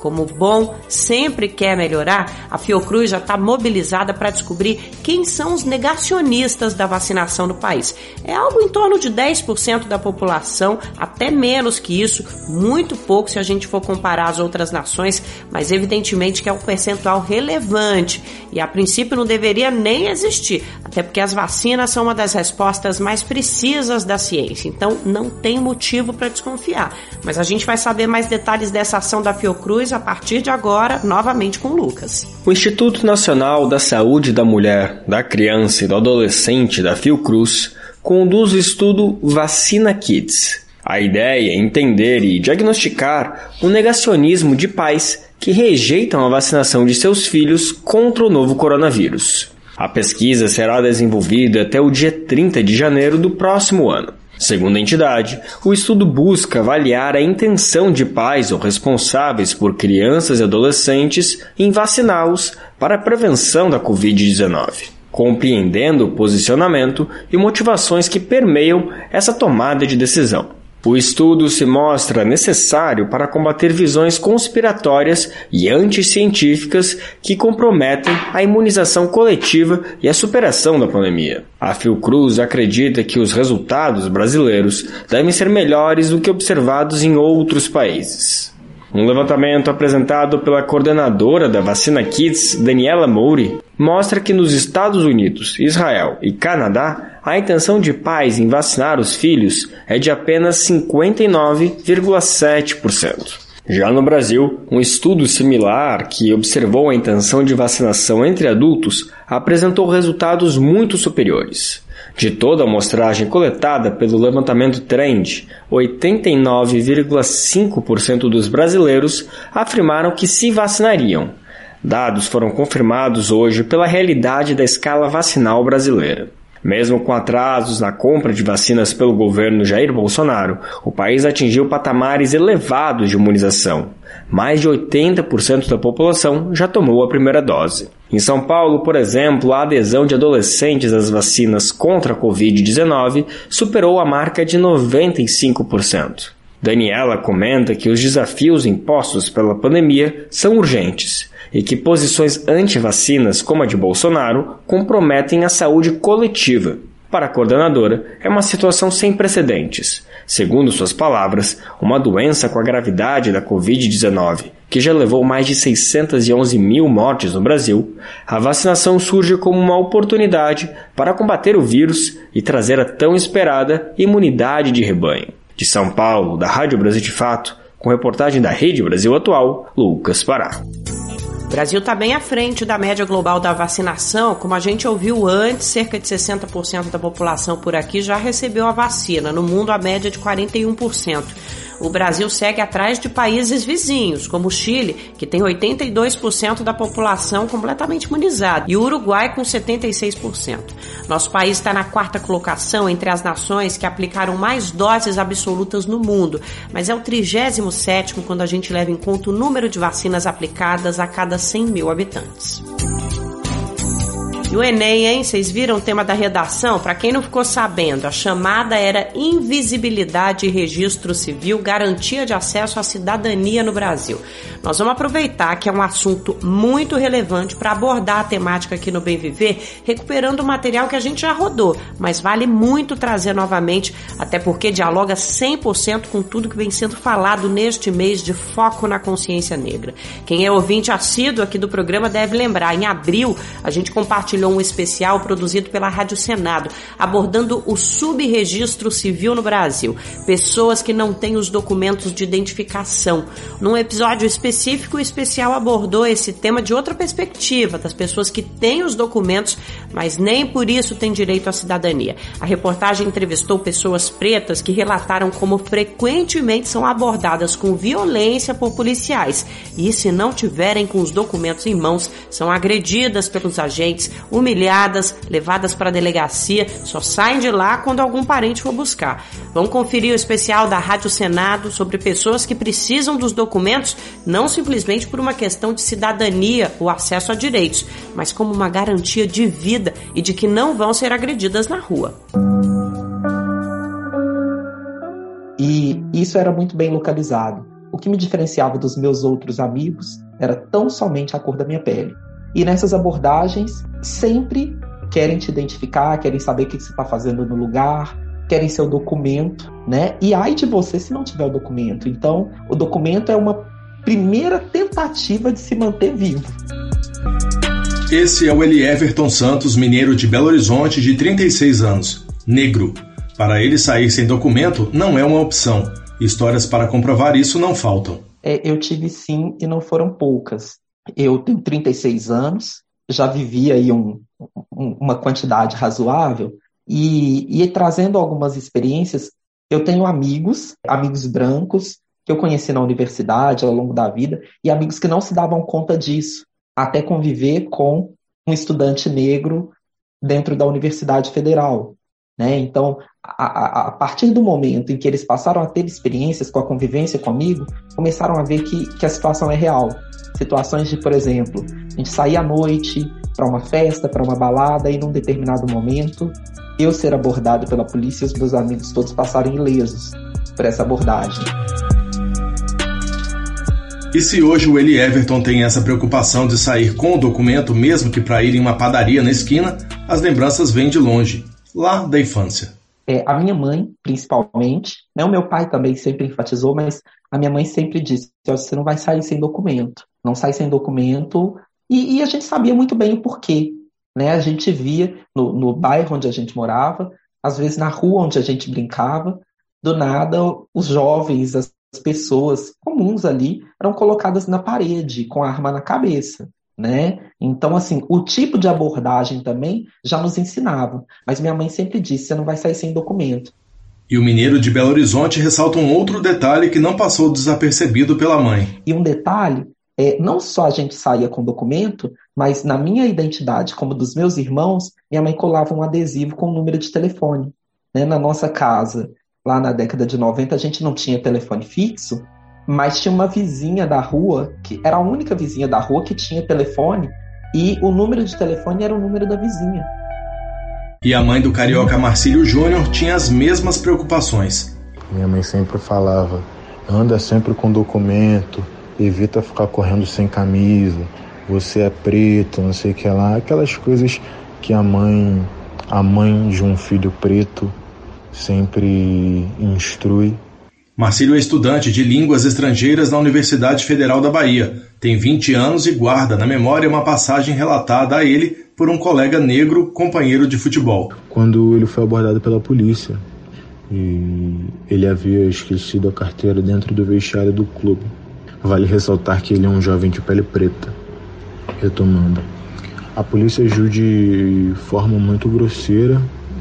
Como o bom sempre quer melhorar, a Fiocruz já está mobilizada para descobrir quem são os negacionistas da vacinação no país. É algo em torno de 10% da população, até menos que isso, muito pouco se a gente for comparar as outras nações, mas evidentemente que é um percentual relevante e a princípio não deveria nem existir, até porque as vacinas são uma das respostas mais precisas da ciência, então não tem motivo para desconfiar. Mas a gente vai saber mais detalhes dessa ação da Fiocruz a partir de agora, novamente com o Lucas. O Instituto Nacional da Saúde da Mulher, da Criança e do Adolescente da Fiocruz conduz o estudo Vacina Kids. A ideia é entender e diagnosticar o negacionismo de pais que rejeitam a vacinação de seus filhos contra o novo coronavírus. A pesquisa será desenvolvida até o dia 30 de janeiro do próximo ano. Segundo a entidade, o estudo busca avaliar a intenção de pais ou responsáveis por crianças e adolescentes em vaciná-los para a prevenção da Covid-19, compreendendo o posicionamento e motivações que permeiam essa tomada de decisão. O estudo se mostra necessário para combater visões conspiratórias e anticientíficas que comprometem a imunização coletiva e a superação da pandemia. A Fiocruz acredita que os resultados brasileiros devem ser melhores do que observados em outros países. Um levantamento apresentado pela coordenadora da Vacina Kids, Daniela Mouri, mostra que nos Estados Unidos, Israel e Canadá, a intenção de pais em vacinar os filhos é de apenas 59,7%. Já no Brasil, um estudo similar que observou a intenção de vacinação entre adultos apresentou resultados muito superiores. De toda a amostragem coletada pelo levantamento Trend, 89,5% dos brasileiros afirmaram que se vacinariam. Dados foram confirmados hoje pela realidade da escala vacinal brasileira. Mesmo com atrasos na compra de vacinas pelo governo Jair Bolsonaro, o país atingiu patamares elevados de imunização. Mais de 80% da população já tomou a primeira dose. Em São Paulo, por exemplo, a adesão de adolescentes às vacinas contra a Covid-19 superou a marca de 95%. Daniela comenta que os desafios impostos pela pandemia são urgentes e que posições anti-vacinas, como a de Bolsonaro, comprometem a saúde coletiva. Para a coordenadora, é uma situação sem precedentes. Segundo suas palavras, uma doença com a gravidade da Covid-19, que já levou mais de 611 mil mortes no Brasil, a vacinação surge como uma oportunidade para combater o vírus e trazer a tão esperada imunidade de rebanho. De São Paulo, da Rádio Brasil de Fato, com reportagem da Rede Brasil Atual, Lucas Pará. O Brasil está bem à frente da média global da vacinação. Como a gente ouviu antes, cerca de 60% da população por aqui já recebeu a vacina. No mundo, a média é de 41%. O Brasil segue atrás de países vizinhos, como o Chile, que tem 82% da população completamente imunizada, e o Uruguai com 76%. Nosso país está na 4ª colocação entre as nações que aplicaram mais doses absolutas no mundo, mas é o 37º quando a gente leva em conta o número de vacinas aplicadas a cada 100 mil habitantes. E o Enem, hein? Vocês viram o tema da redação? Para quem não ficou sabendo, a chamada era Invisibilidade e Registro Civil, Garantia de Acesso à Cidadania no Brasil. Nós vamos aproveitar que é um assunto muito relevante para abordar a temática aqui no Bem Viver, recuperando o material que a gente já rodou, mas vale muito trazer novamente, até porque dialoga 100% com tudo que vem sendo falado neste mês de foco na consciência negra. Quem é ouvinte assíduo aqui do programa deve lembrar, em abril a gente compartilhou um especial produzido pela Rádio Senado, abordando o subregistro civil no Brasil, pessoas que não têm os documentos de identificação. Num episódio específico, o especial abordou esse tema de outra perspectiva, das pessoas que têm os documentos, mas nem por isso têm direito à cidadania. A reportagem entrevistou pessoas pretas que relataram como frequentemente são abordadas com violência por policiais e, se não tiverem com os documentos em mãos, são agredidas pelos agentes, humilhadas, levadas para a delegacia, só saem de lá quando algum parente for buscar. Vamos conferir o especial da Rádio Senado sobre pessoas que precisam dos documentos, não simplesmente por uma questão de cidadania ou acesso a direitos, mas como uma garantia de vida e de que não vão ser agredidas na rua. E isso era muito bem localizado. O que me diferenciava dos meus outros amigos era tão somente a cor da minha pele. E nessas abordagens, sempre querem te identificar, querem saber o que você está fazendo no lugar, querem seu documento, né? E ai de você se não tiver o documento. Então, o documento é uma primeira tentativa de se manter vivo. Esse é o Elieverton Santos, mineiro de Belo Horizonte, de 36 anos, negro. Para ele sair sem documento não é uma opção. Histórias para comprovar isso não faltam. Eu tive sim, e não foram poucas. Eu tenho 36 anos, já vivi aí uma quantidade razoável, e trazendo algumas experiências, eu tenho amigos brancos, que eu conheci na universidade ao longo da vida, e amigos que não se davam conta disso, até conviver com um estudante negro dentro da Universidade Federal, né? Então, a partir do momento em que eles passaram a ter experiências com a convivência comigo, começaram a ver que a situação é real. Situações de, por exemplo, a gente sair à noite para uma festa, para uma balada, e num determinado momento eu ser abordado pela polícia e os meus amigos todos passarem ilesos por essa abordagem. E se hoje o Elieverton tem essa preocupação de sair com o documento, mesmo que para ir em uma padaria na esquina, as lembranças vêm de longe, lá da infância. A minha mãe, principalmente, né, o meu pai também sempre enfatizou, mas a minha mãe sempre disse, você não vai sair sem documento, não sai sem documento, e a gente sabia muito bem o porquê, né? A gente via no bairro onde a gente morava, às vezes na rua onde a gente brincava, do nada os jovens, as pessoas comuns ali eram colocadas na parede com a arma na cabeça, né? Então, assim, o tipo de abordagem também já nos ensinava, mas minha mãe sempre disse, você não vai sair sem documento. E o mineiro de Belo Horizonte ressalta um outro detalhe que não passou desapercebido pela mãe. E um detalhe, não só a gente saía com documento, mas na minha identidade, como dos meus irmãos, minha mãe colava um adesivo com o número de telefone, né? Na nossa casa, lá na década de 90, a gente não tinha telefone fixo, mas tinha uma vizinha da rua, que era a única vizinha da rua que tinha telefone, e o número de telefone era o número da vizinha. E a mãe do carioca Marcílio Júnior tinha as mesmas preocupações. Minha mãe sempre falava, anda sempre com documento, evita ficar correndo sem camisa, você é preto, não sei o que lá, aquelas coisas que a mãe de um filho preto sempre instrui. Marcílio é estudante de línguas estrangeiras na Universidade Federal da Bahia. Tem 20 anos e guarda na memória uma passagem relatada a ele por um colega negro companheiro de futebol. Quando ele foi abordado pela polícia, e ele havia esquecido a carteira dentro do vestiário do clube. Vale ressaltar que ele é um jovem de pele preta. Retomando, a polícia agiu de forma muito grosseira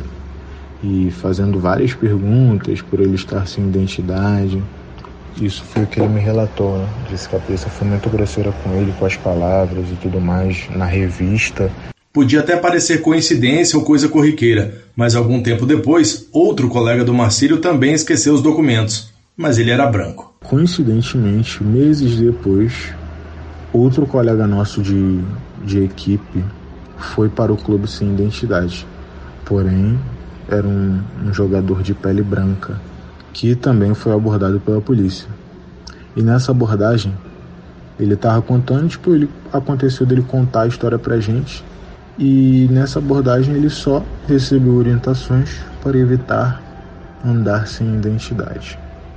e fazendo várias perguntas por ele estar sem identidade. Isso foi o que ele me relatou, né? Disse que a polícia foi muito grosseira com ele, com as palavras e tudo mais, na revista. Podia até parecer coincidência ou coisa corriqueira, mas algum tempo depois, outro colega do Marcílio também esqueceu os documentos, mas ele era branco. Coincidentemente, meses depois, outro colega nosso de equipe foi para o clube sem identidade, porém era um jogador de pele branca, que também foi abordado pela polícia. E nessa abordagem, ele estava contando, aconteceu dele contar a história pra gente, e nessa abordagem ele só recebeu orientações para evitar andar sem identidade.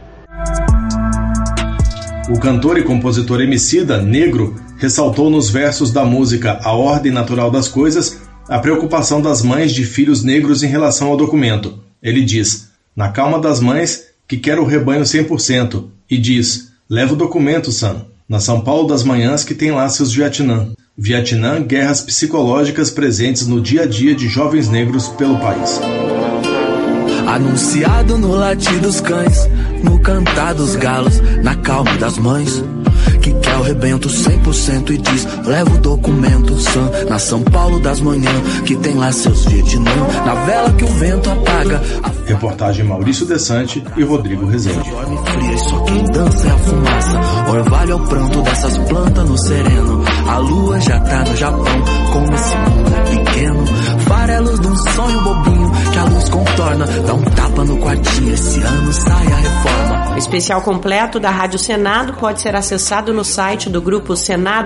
O cantor e compositor Emicida, negro, ressaltou nos versos da música A Ordem Natural das Coisas a preocupação das mães de filhos negros em relação ao documento. Ele diz, na calma das mães, que quer o rebanho 100%, e diz, leva o documento, Sam, na São Paulo das Manhãs que tem lá seus Vietnã. Vietnã, guerras psicológicas presentes no dia a dia de jovens negros pelo país. Anunciado no latir dos cães, no cantar dos galos, na calma das mães, que quer o rebento 100% e diz, leva o documento Sam, na São Paulo das Manhãs, que tem lá seus Vietnã, na vela que o vento apaga. Reportagem Maurício Desante e Rodrigo Rezende. Dorme fria, só quem dança é a fumaça, orvalho ao pranto dessas plantas no sereno, a lua já tá no Japão, como esse mundo é pequeno. farelos de um sonho bobinho que a luz contorna. Dá um tapa no quartinho, esse ano sai a reforma. O especial completo da Rádio Senado pode ser acessado no site do grupo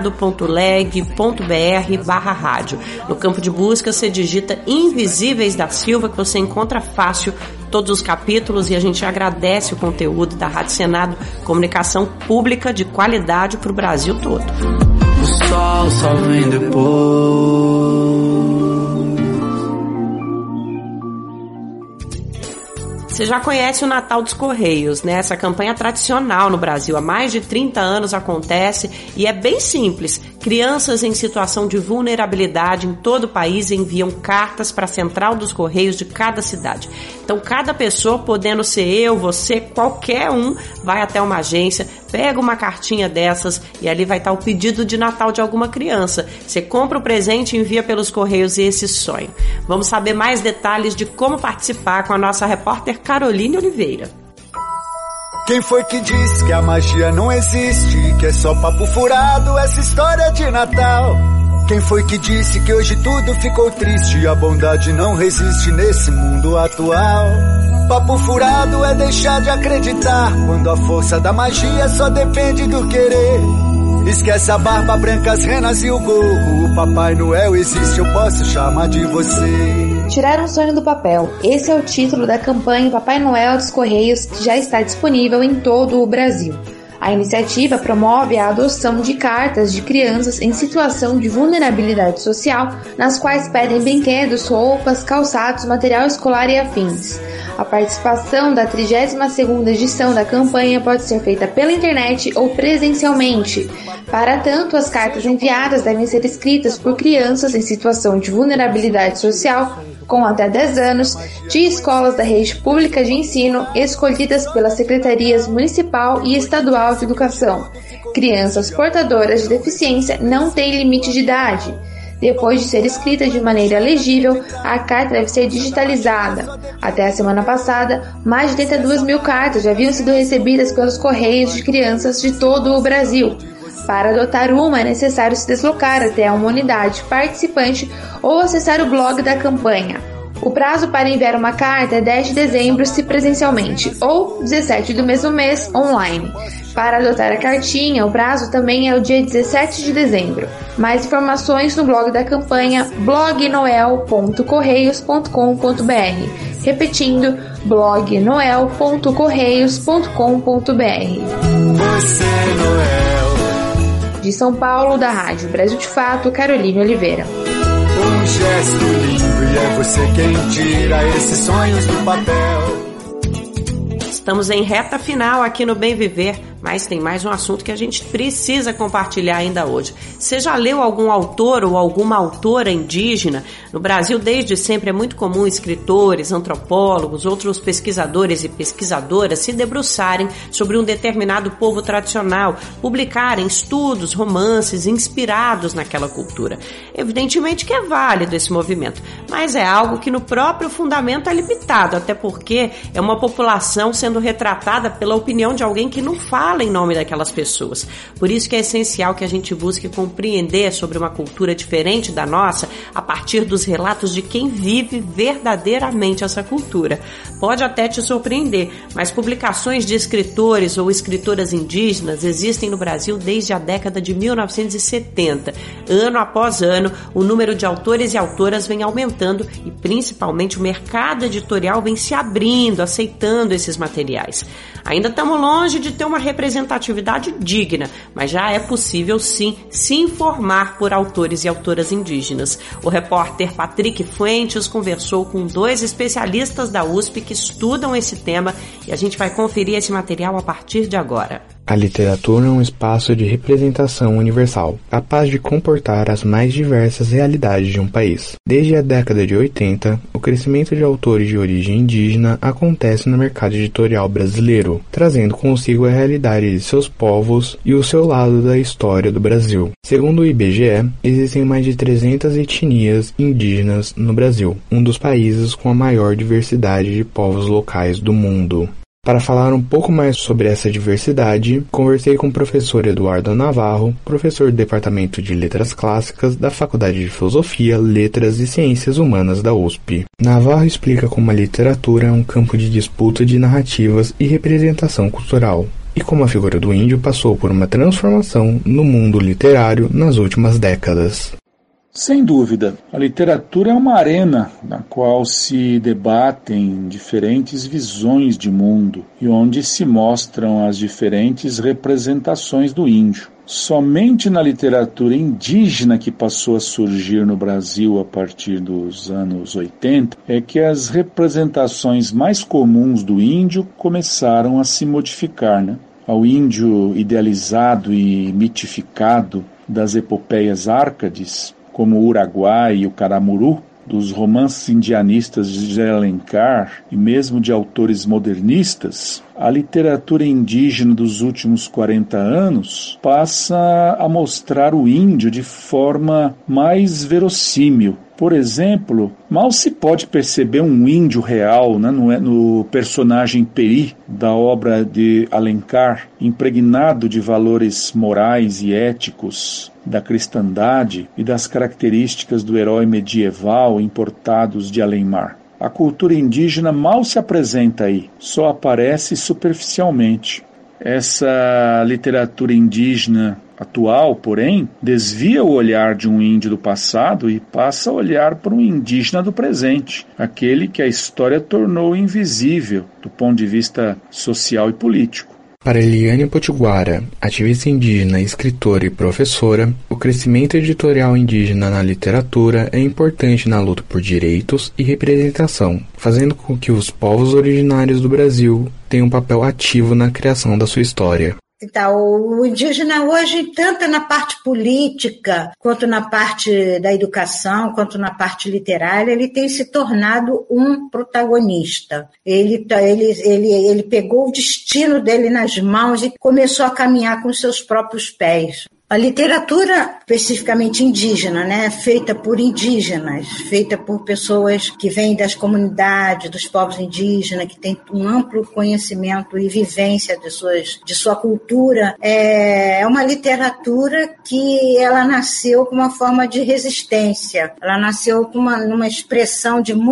senado.leg.br/rádio. No campo de busca, você digita Invisíveis da Silva, que você encontra fácil todos os capítulos, e a gente agradece o conteúdo da Rádio Senado, comunicação pública de qualidade para o Brasil todo. O sol só vem depois. Você já conhece o Natal dos Correios, né? Essa campanha tradicional no Brasil há mais de 30 anos acontece e é bem simples. Crianças em situação de vulnerabilidade em todo o país enviam cartas para a central dos Correios de cada cidade. Então, cada pessoa, podendo ser eu, você, qualquer um, vai até uma agência, pega uma cartinha dessas e ali vai estar o pedido de Natal de alguma criança. Você compra o presente e envia pelos Correios esse sonho. Vamos saber mais detalhes de como participar com a nossa repórter Caroline Oliveira. Quem foi que disse que a magia não existe, que é só papo furado essa história de Natal? Quem foi que disse que hoje tudo ficou triste e a bondade não resiste nesse mundo atual? Papo furado é deixar de acreditar, quando a força da magia só depende do querer. Esquece a barba branca, as renas e o gorro, o Papai Noel existe, eu posso chamar de você. Tirar um sonho do papel. Esse é o título da campanha Papai Noel dos Correios, que já está disponível em todo o Brasil. A iniciativa promove a adoção de cartas de crianças em situação de vulnerabilidade social, nas quais pedem brinquedos, roupas, calçados, material escolar e afins. A participação da 32ª edição da campanha pode ser feita pela internet ou presencialmente. Para tanto, as cartas enviadas devem ser escritas por crianças em situação de vulnerabilidade social, com até 10 anos, de escolas da rede pública de ensino escolhidas pelas secretarias municipal e estadual de educação. Crianças portadoras de deficiência não têm limite de idade. Depois de ser escrita de maneira legível, a carta deve ser digitalizada. Até a semana passada, mais de 32 mil cartas já haviam sido recebidas pelos Correios de crianças de todo o Brasil. Para adotar uma, é necessário se deslocar até uma unidade participante ou acessar o blog da campanha. O prazo para enviar uma carta é 10 de dezembro se presencialmente, ou 17 do mesmo mês online. Para adotar a cartinha, o prazo também é o dia 17 de dezembro. Mais informações no blog da campanha blognoel.correios.com.br. Repetindo, blognoel.correios.com.br. Você Noel. De São Paulo, da Rádio Brasil de Fato, Caroline Oliveira. Um gesto lindo e é você quem tira esses sonhos do papel. Estamos em reta final aqui no Bem Viver, mas tem mais um assunto que a gente precisa compartilhar ainda hoje. Você já leu algum autor ou alguma autora indígena? No Brasil, desde sempre, é muito comum escritores, antropólogos, outros pesquisadores e pesquisadoras se debruçarem sobre um determinado povo tradicional, publicarem estudos, romances inspirados naquela cultura. Evidentemente que é válido esse movimento, mas é algo que no próprio fundamento é limitado, até porque é uma população sendo retratada pela opinião de alguém que não fala em nome daquelas pessoas. Por isso que é essencial que a gente busque compreender sobre uma cultura diferente da nossa a partir dos relatos de quem vive verdadeiramente essa cultura. Pode até te surpreender, mas publicações de escritores ou escritoras indígenas existem no Brasil desde a década de 1970. Ano após ano, o número de autores e autoras vem aumentando e principalmente o mercado editorial vem se abrindo, aceitando esses materiais. Ainda estamos longe de ter uma representatividade digna, mas já é possível sim se informar por autores e autoras indígenas. O repórter Patrick Fuentes conversou com 2 especialistas da USP que estudam esse tema e a gente vai conferir esse material a partir de agora. A literatura é um espaço de representação universal, capaz de comportar as mais diversas realidades de um país. Desde a década de 80, o crescimento de autores de origem indígena acontece no mercado editorial brasileiro, trazendo consigo a realidade de seus povos e o seu lado da história do Brasil. Segundo o IBGE, existem mais de 300 etnias indígenas no Brasil, um dos países com a maior diversidade de povos locais do mundo. Para falar um pouco mais sobre essa diversidade, conversei com o professor Eduardo Navarro, professor do Departamento de Letras Clássicas da Faculdade de Filosofia, Letras e Ciências Humanas da USP. Navarro explica como a literatura é um campo de disputa de narrativas e representação cultural, e como a figura do índio passou por uma transformação no mundo literário nas últimas décadas. Sem dúvida, a literatura é uma arena na qual se debatem diferentes visões de mundo e onde se mostram as diferentes representações do índio. Somente na literatura indígena que passou a surgir no Brasil a partir dos anos 80 é que as representações mais comuns do índio começaram a se modificar, Ao índio idealizado e mitificado das epopeias árcades, como o Uraguai e o Caramuru, dos romances indianistas de José Alencar e mesmo de autores modernistas, a literatura indígena dos últimos 40 anos passa a mostrar o índio de forma mais verossímil. Por exemplo, mal se pode perceber um índio real, no personagem Peri, da obra de Alencar, impregnado de valores morais e éticos, da cristandade e das características do herói medieval importados de além-mar. A cultura indígena mal se apresenta aí, só aparece superficialmente. Essa literatura indígena atual, porém, desvia o olhar de um índio do passado e passa a olhar para um indígena do presente, aquele que a história tornou invisível do ponto de vista social e político. Para Eliane Potiguara, ativista indígena, escritora e professora, o crescimento editorial indígena na literatura é importante na luta por direitos e representação, fazendo com que os povos originários do Brasil tenham um papel ativo na criação da sua história. Então, o indígena hoje, tanto na parte política, quanto na parte da educação, quanto na parte literária, ele tem se tornado um protagonista. Ele pegou o destino dele nas mãos e começou a caminhar com seus próprios pés. A literatura, especificamente indígena, feita por indígenas, feita por pessoas que vêm das comunidades, dos povos indígenas, que têm um amplo conhecimento e vivência de sua cultura, é uma literatura que ela nasceu com uma forma de resistência, ela nasceu com uma expressão de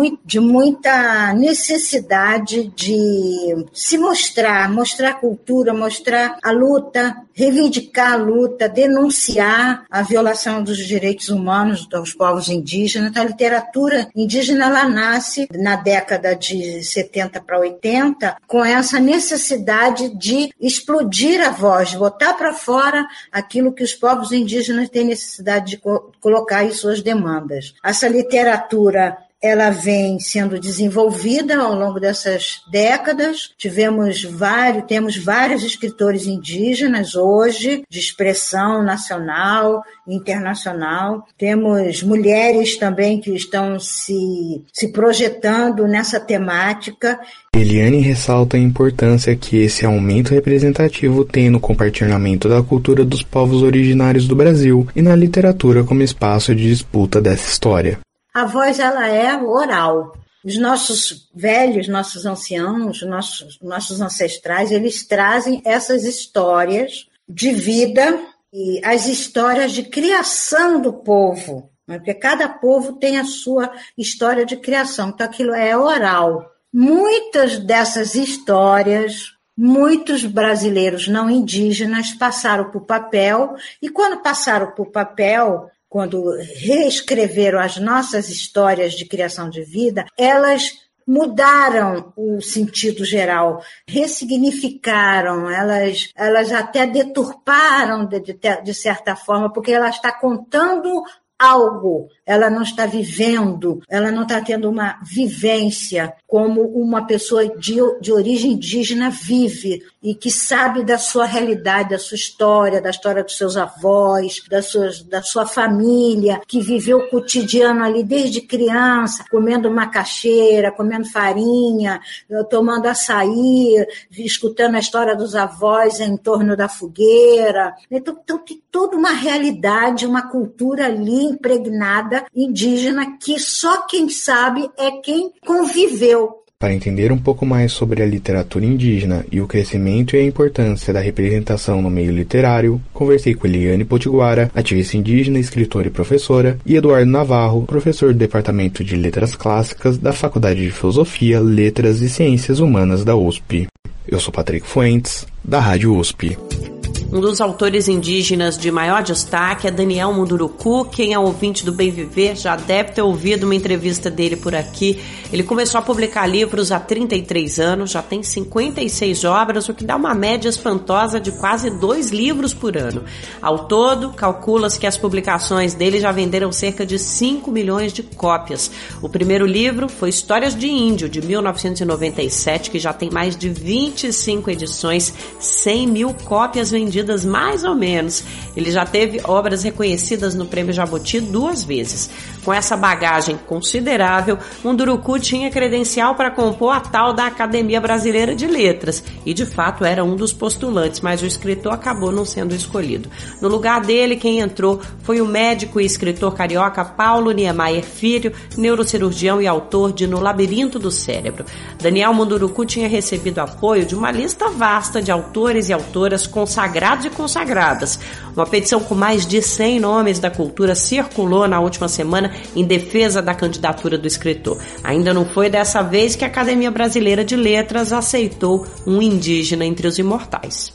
muita necessidade de se mostrar a cultura, mostrar a luta, reivindicar a luta, denunciar a violação dos direitos humanos dos povos indígenas. Então, a literatura indígena ela nasce na década de 70 para 80 com essa necessidade de explodir a voz, de botar para fora aquilo que os povos indígenas têm necessidade de colocar em suas demandas. Essa literatura ela vem sendo desenvolvida ao longo dessas décadas. Temos vários escritores indígenas hoje, de expressão nacional e internacional. Temos mulheres também que estão se projetando nessa temática. Eliane ressalta a importância que esse aumento representativo tem no compartilhamento da cultura dos povos originários do Brasil e na literatura como espaço de disputa dessa história. A voz, ela é oral. Os nossos velhos, nossos anciãos, nossos ancestrais, eles trazem essas histórias de vida e as histórias de criação do povo, porque cada povo tem a sua história de criação, então aquilo é oral. Muitas dessas histórias, muitos brasileiros não indígenas passaram por papel, e quando passaram por papel, quando reescreveram as nossas histórias de criação de vida, elas mudaram o sentido geral, ressignificaram, elas até deturparam de certa forma, porque ela está contando algo, ela não está vivendo, ela não está tendo uma vivência como uma pessoa de origem indígena vive e que sabe da sua realidade, da sua história, da história dos seus avós, da sua família, que viveu o cotidiano ali desde criança, comendo macaxeira, comendo farinha, tomando açaí, escutando a história dos avós em torno da fogueira. Então tem toda uma realidade, uma cultura ali impregnada, indígena, que só quem sabe é quem conviveu. Para entender um pouco mais sobre a literatura indígena e o crescimento e a importância da representação no meio literário, conversei com Eliane Potiguara, ativista indígena, escritora e professora, e Eduardo Navarro, professor do Departamento de Letras Clássicas da Faculdade de Filosofia, Letras e Ciências Humanas da USP. Eu sou Patrick Fuentes, da Rádio USP. Um dos autores indígenas de maior destaque é Daniel Munduruku. Quem é ouvinte do Bem Viver já deve ter ouvido uma entrevista dele por aqui. Ele começou a publicar livros há 33 anos, já tem 56 obras, o que dá uma média espantosa de quase 2 livros por ano. Ao todo, calcula-se que as publicações dele já venderam cerca de 5 milhões de cópias. O primeiro livro foi Histórias de Índio, de 1997, que já tem mais de 25 edições, 100 mil cópias vendidas mais ou menos. Ele já teve obras reconhecidas no Prêmio Jabuti 2 vezes. Com essa bagagem considerável, Munduruku tinha credencial para compor a tal da Academia Brasileira de Letras e, de fato, era um dos postulantes, mas o escritor acabou não sendo escolhido. No lugar dele, quem entrou foi o médico e escritor carioca Paulo Niemeyer Filho, neurocirurgião e autor de No Labirinto do Cérebro. Daniel Munduruku tinha recebido apoio de uma lista vasta de autores e autoras consagrados e consagradas. Uma petição com mais de 100 nomes da cultura circulou na última semana em defesa da candidatura do escritor. Ainda não foi dessa vez que a Academia Brasileira de Letras aceitou um indígena entre os imortais.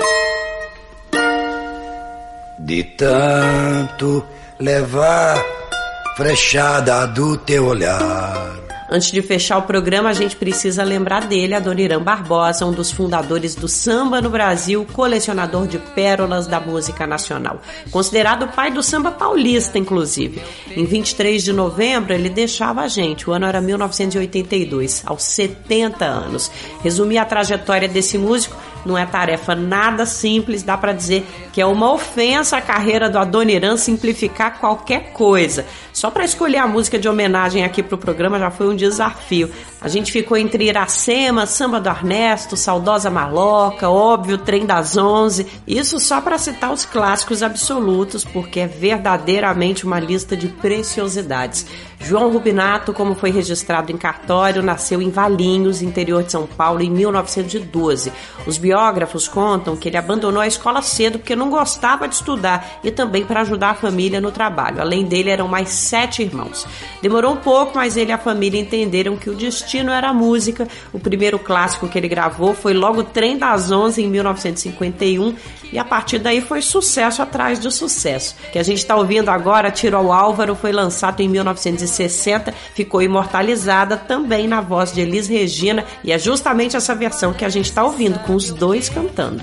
De tanto levar frechada do teu olhar. Antes de fechar o programa, a gente precisa lembrar dele, Adoniran Barbosa, um dos fundadores do samba no Brasil, colecionador de pérolas da música nacional. Considerado o pai do samba paulista, inclusive. Em 23 de novembro, ele deixava a gente. O ano era 1982, aos 70 anos. Resumir a trajetória desse músico não é tarefa nada simples, dá pra dizer que é uma ofensa à carreira do Adoniran simplificar qualquer coisa. Só pra escolher a música de homenagem aqui pro programa já foi um desafio. A gente ficou entre Iracema, Samba do Ernesto, Saudosa Maloca, óbvio, Trem das 11. Isso só pra citar os clássicos absolutos, porque é verdadeiramente uma lista de preciosidades. João Rubinato, como foi registrado em cartório, nasceu em Valinhos, interior de São Paulo, em 1912. Os biógrafos contam que ele abandonou a escola cedo porque não gostava de estudar e também para ajudar a família no trabalho. Além dele, eram mais 7 irmãos. Demorou um pouco, mas ele e a família entenderam que o destino era a música. O primeiro clássico que ele gravou foi logo Trem das 11, em 1951, e a partir daí foi sucesso atrás de sucesso. O que a gente está ouvindo agora, Tiro ao Álvaro, foi lançado em 1960, ficou imortalizada também na voz de Elis Regina, e é justamente essa versão que a gente está ouvindo, com os dois cantando.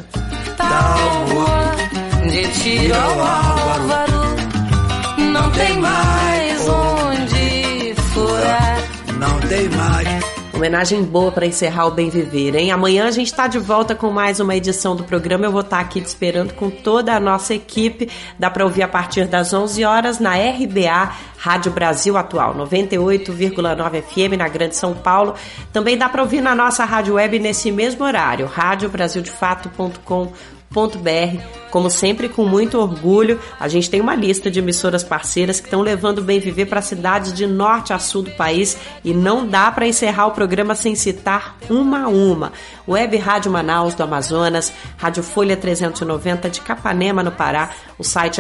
De Tiro ao Álvaro, não tem mais onde furar. Não tem mais. Homenagem boa para encerrar o Bem Viver, hein? Amanhã a gente está de volta com mais uma edição do programa. Eu vou estar aqui te esperando com toda a nossa equipe. Dá para ouvir a partir das 11 horas na RBA, Rádio Brasil Atual, 98,9 FM na Grande São Paulo. Também dá para ouvir na nossa rádio web nesse mesmo horário, radiobrasildefato.com.br. Como sempre, com muito orgulho, a gente tem uma lista de emissoras parceiras que estão levando o Bem Viver para cidades de norte a sul do país, e não dá para encerrar o programa sem citar uma a uma. Web Rádio Manaus do Amazonas, Rádio Folha 390 de Capanema, no Pará. O site é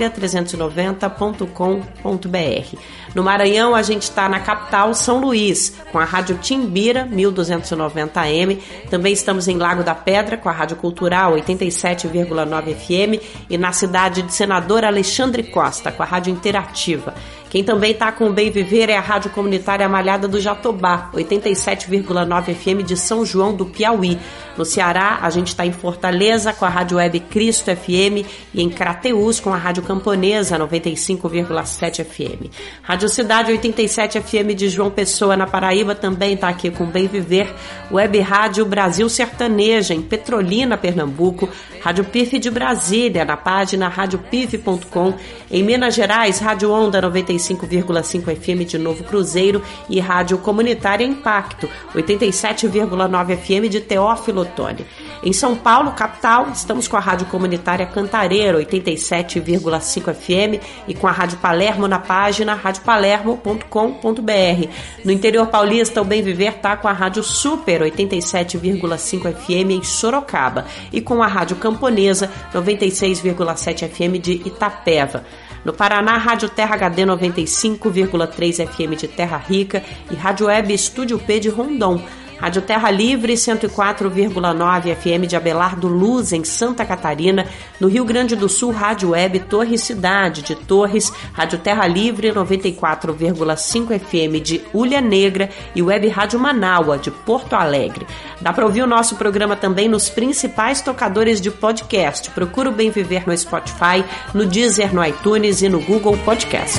folha390.com.br. No Maranhão, a gente está na capital, São Luís, com a Rádio Timbira, 1290M. Também estamos em Lago da Pedra, com a Rádio Cultural, 87,9 FM, e na cidade de Senador Alexandre Costa, com a Rádio Interativa. Quem também está com o Bem Viver é a Rádio Comunitária Malhada do Jatobá, 87,9 FM de São João do Piauí. No Ceará, a gente está em Fortaleza com a Rádio Web Cristo FM e em Crateús com a Rádio Camponesa, 95,7 FM. Rádio Cidade 87 FM de João Pessoa, na Paraíba, também está aqui com o Bem Viver. Web Rádio Brasil Sertaneja, em Petrolina, Pernambuco. Rádio PIF de Brasília, na página radiopif.com. Em Minas Gerais, Rádio Onda 95,5 FM de Novo Cruzeiro e Rádio Comunitária Impacto, 87,9 FM de Teófilo Otoni. Em São Paulo, capital, estamos com a Rádio Comunitária Cantareira, 87,5 FM e com a Rádio Palermo na página radiopalermo.com.br. No interior paulista, o Bem Viver está com a Rádio Super, 87,5 FM em Sorocaba e com a Rádio Camponesa, 96,7 FM de Itapeva. No Paraná, Rádio Terra HD 95,3 FM de Terra Rica e Rádio Web Estúdio P de Rondon. Rádio Terra Livre 104,9 FM de Abelardo Luz, em Santa Catarina. No Rio Grande do Sul, Rádio Web Torres Cidade de Torres. Rádio Terra Livre 94,5 FM de Ulha Negra e Web Rádio Manaua de Porto Alegre. Dá para ouvir o nosso programa também nos principais tocadores de podcast. Procura o Bem Viver no Spotify, no Deezer, no iTunes e no Google Podcast.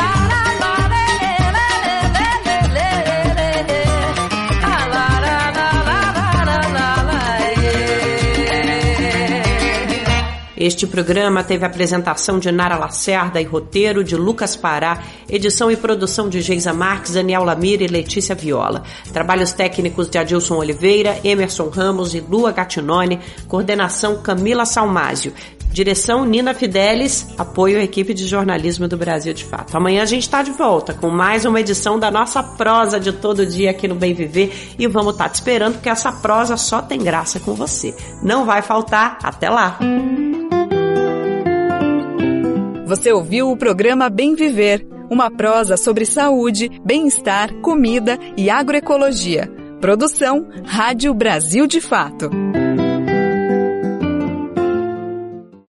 Este programa teve apresentação de Nara Lacerda e roteiro de Lucas Pará, edição e produção de Geisa Marques, Daniel Lamir e Letícia Viola. Trabalhos técnicos de Adilson Oliveira, Emerson Ramos e Lua Gattinone, coordenação Camila Salmásio. Direção Nina Fidelis, apoio à equipe de jornalismo do Brasil de Fato. Amanhã a gente está de volta com mais uma edição da nossa prosa de todo dia aqui no Bem Viver e vamos estar te esperando porque essa prosa só tem graça com você. Não vai faltar, até lá! Você ouviu o programa Bem Viver, uma prosa sobre saúde, bem-estar, comida e agroecologia. Produção Rádio Brasil de Fato.